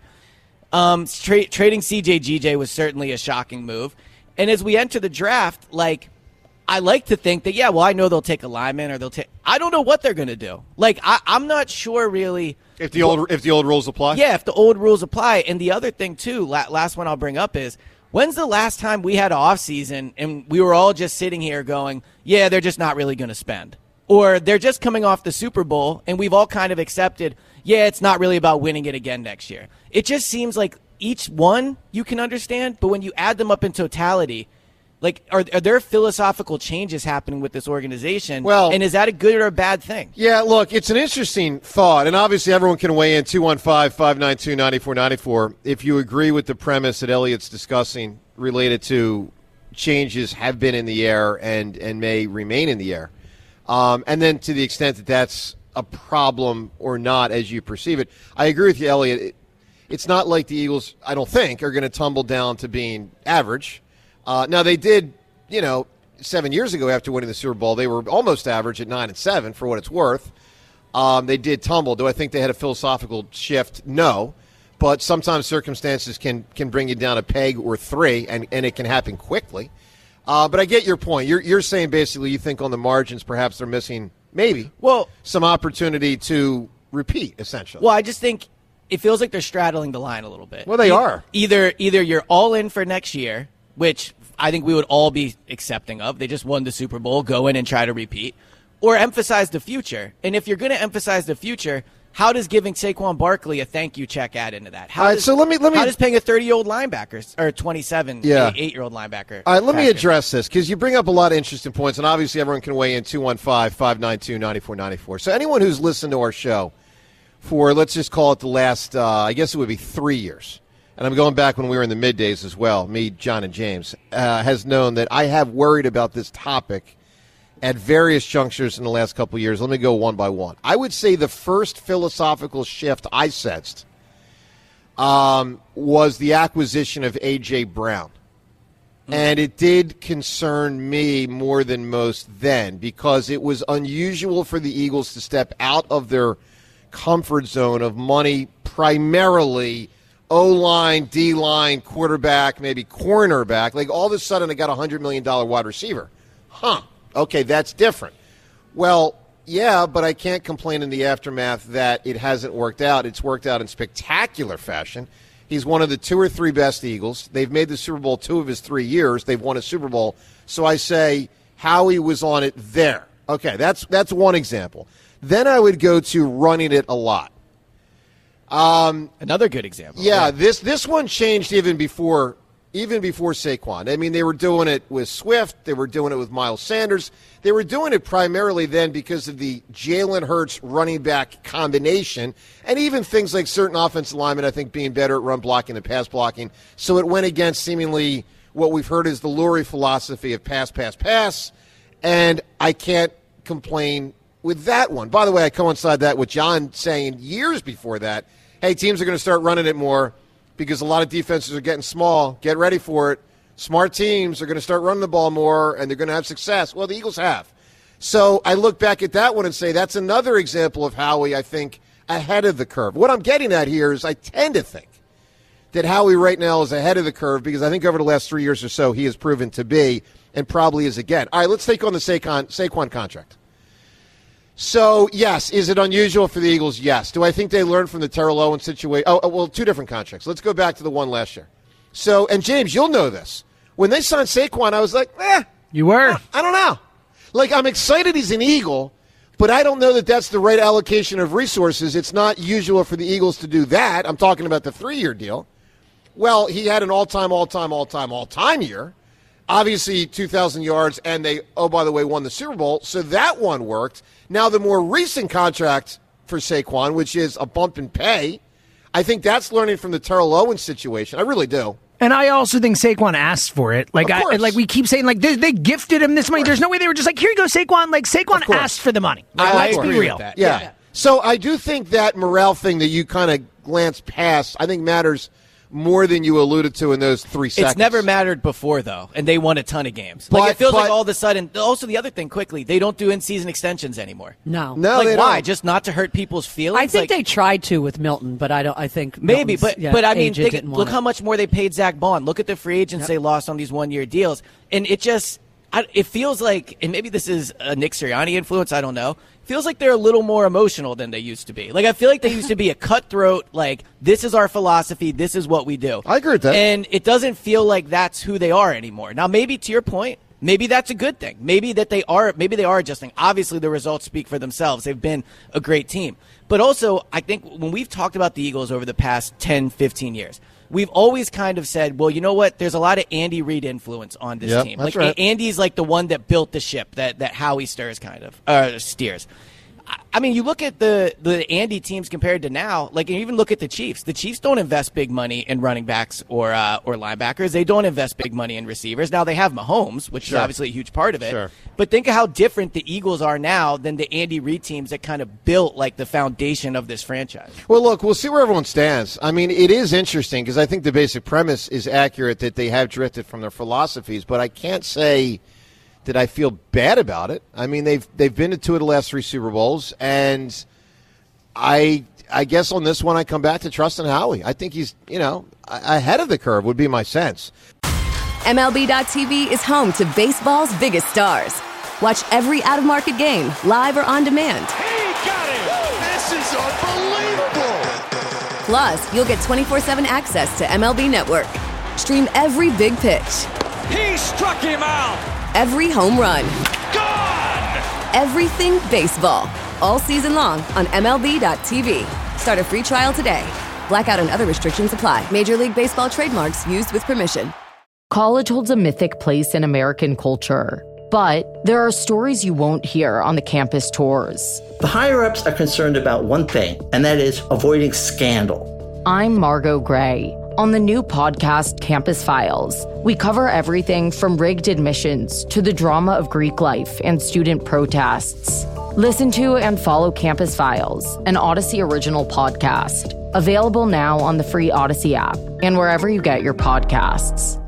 D: Um, tra- trading C J G J was certainly a shocking move. And as we enter the draft, like, I like to think that, yeah, well, I know they'll take a lineman or they'll take – I don't know what they're going to do. Like, I, I'm not sure really –
C: If the old if the old rules apply?
D: Yeah, if the old rules apply. And the other thing, too, la- last one I'll bring up is – when's the last time we had an offseason and we were all just sitting here going, yeah, they're just not really going to spend? Or they're just coming off the Super Bowl and we've all kind of accepted, yeah, it's not really about winning it again next year. It just seems like each one you can understand, but when you add them up in totality, like, are, are there philosophical changes happening with this organization?
C: Well,
D: and is that a good or a bad thing?
C: Yeah, look, it's an interesting thought, and obviously everyone can weigh in two one five, five nine two, nine four nine four if you agree with the premise that Elliot's discussing related to changes have been in the air and, and may remain in the air. Um, and then to the extent that that's a problem or not as you perceive it. I agree with you, Elliot. It, it's not like the Eagles, I don't think, are going to tumble down to being average. Uh, now, they did, you know, seven years ago after winning the Super Bowl, they were almost average at nine and seven for what it's worth. Um, they did tumble. Do I think they had a philosophical shift? No. But sometimes circumstances can, can bring you down a peg or three, and, and it can happen quickly. Uh, but I get your point. You're, you're saying basically you think on the margins perhaps they're missing maybe
D: well
C: some opportunity to repeat, essentially.
D: Well, I just think it feels like they're straddling the line a little bit.
C: Well, they
D: E-
C: are.
D: Either either you're all in for next year, which I think we would all be accepting of. They just won the Super Bowl, go in and try to repeat, or emphasize the future. And if you're going to emphasize the future, how does giving Saquon Barkley a thank you check add into that? How
C: All right,
D: does,
C: so let me- let me-
D: How does paying a thirty-year-old linebacker or twenty-seven,
C: Yeah.
D: eight-year-old linebacker?
C: All right, let me
D: factor?
C: address this because you bring up a lot of interesting points, and obviously everyone can weigh in two one five, five nine two, nine four nine four. So anyone who's listened to our show for, let's just call it the last, uh, I guess it would be three years, and I'm going back when we were in the middays as well, me, John, and James, uh, has known that I have worried about this topic at various junctures in the last couple of years. Let me go one by one. I would say the first philosophical shift I sensed um, was the acquisition of A J. Brown. And it did concern me more than most then because it was unusual for the Eagles to step out of their comfort zone of money, primarily O-line, D-line, quarterback, maybe cornerback. Like all of a sudden they got a one hundred million dollars wide receiver. Huh. Okay, that's different. Well, yeah, but I can't complain in the aftermath that it hasn't worked out. It's worked out in spectacular fashion. He's one of the two or three best Eagles. They've made the Super Bowl two of his three years. They've won a Super Bowl. So I say Howie was on it there. Okay, that's that's one example. Then I would go to running it a lot. Um,
D: Another good example.
C: Yeah, this this one changed even before even before Saquon. I mean, they were doing it with Swift. They were doing it with Miles Sanders. They were doing it primarily then because of the Jalen Hurts running back combination and even things like certain offensive linemen, I think, being better at run blocking and pass blocking. So it went against seemingly what we've heard is the Lurie philosophy of pass, pass, pass. And I can't complain with that one. By the way, I coincide that with John saying years before that, hey, teams are going to start running it more because a lot of defenses are getting small. Get ready for it. Smart teams are going to start running the ball more, and they're going to have success. Well, the Eagles have. So I look back at that one and say that's another example of Howie, I think, ahead of the curve. What I'm getting at here is I tend to think that Howie right now is ahead of the curve because I think over the last three years or so he has proven to be and probably is again. All right, let's take on the Saquon, Saquon contract. So, yes, is it unusual for the Eagles? Yes. Do I think they learned from the Terrell Owens situation? Oh, well, two different contracts. Let's go back to the one last year. So, and James, you'll know this. When they signed Saquon, I was like, eh.
G: You were?
C: I, I don't know. Like, I'm excited he's an Eagle, but I don't know that that's the right allocation of resources. It's not usual for the Eagles to do that. I'm talking about the three-year deal. Well, he had an all-time, all-time, all-time, all-time year. Obviously, two thousand yards, and they, oh, by the way, won the Super Bowl, so that one worked. Now, the more recent contract for Saquon, which is a bump in pay, I think that's learning from the Terrell Owens situation. I really do.
G: And I also think Saquon asked for it. Like, I, like we keep saying, like they, they gifted him this money. There's no way they were just like, here you go, Saquon. Like Saquon asked for the money. Like,
C: I,
G: let's
C: I
G: be
C: agree
G: real.
C: with that. Yeah. yeah. So I do think that morale thing that you kind of glance past, I think matters more than you alluded to in those three seconds.
D: It's never mattered before, though, and they won a ton of games. Like,
C: But-
D: it feels like
C: but-
D: all of a sudden, also the other thing, quickly, they don't do in-season extensions anymore.
F: No.
C: No,
D: like,
C: they
D: why?
C: don't.
D: Just not to hurt people's feelings?
F: I think
D: Like,
F: they tried to with Milton, but I don't. I think
D: Maybe,
F: Milton's,
D: but
F: yeah,
D: but I mean,
F: agent
D: think,
F: didn't want
D: look
F: it.
D: how much more they paid Zach Bond. Look at the free agents
F: Yep.
D: they lost on these one-year deals, and it just I, it feels like, and maybe this is a Nick Sirianni influence. I don't know. Feels like they're a little more emotional than they used to be. Like I feel like they used to be a cutthroat. Like this is our philosophy. This is what we do.
C: I agree with that.
D: And it doesn't feel like that's who they are anymore. Now, maybe to your point. Maybe that's a good thing. Maybe that they are maybe they are adjusting. Obviously, the results speak for themselves. They've been a great team. But also, I think when we've talked about the Eagles over the past ten, fifteen years, we've always kind of said, well, you know what? There's a lot of Andy Reid influence on this
C: Yep,
D: team.
C: that's
D: Like
C: right.
D: Andy's like the one that built the ship that, that Howie stirs kind of uh, steers. I mean, you look at the, the Andy teams compared to now, like, and even look at the Chiefs. The Chiefs don't invest big money in running backs or uh, or linebackers. They don't invest big money in receivers. Now, they have Mahomes, which
C: Sure.
D: is obviously a huge part of it.
C: Sure.
D: But think of how different the Eagles are now than the Andy Reid teams that kind of built, like, the foundation of this franchise.
C: Well, look, we'll see where everyone stands. I mean, it is interesting because I think the basic premise is accurate that they have drifted from their philosophies, but I can't say that I feel bad about it. I mean, they've they've been to two of the last three Super Bowls, and I I guess on this one I come back to trusting Howie. I think he's, you know, a- ahead of the curve would be my sense.
S: M L B dot T V is home to baseball's biggest stars. Watch every out-of-market game, live or on demand.
T: This is unbelievable.
S: Plus, you'll get twenty-four seven access to M L B Network. Stream every big pitch,
T: He struck him out.
S: every home run,
T: Gone.
S: everything baseball. All season long on M L B dot T V. Start a free trial today. Blackout and other restrictions apply. Major League Baseball trademarks used with permission.
U: College holds a mythic place in American culture, but there are stories you won't hear on the campus tours.
V: The higher-ups are concerned about one thing, and that is avoiding scandal.
U: I'm Margot Gray. On the new podcast, Campus Files, we cover everything from rigged admissions to the drama of Greek life and student protests. Listen to and follow Campus Files, an Odyssey original podcast. Available now on the free Odyssey app and wherever you get your podcasts.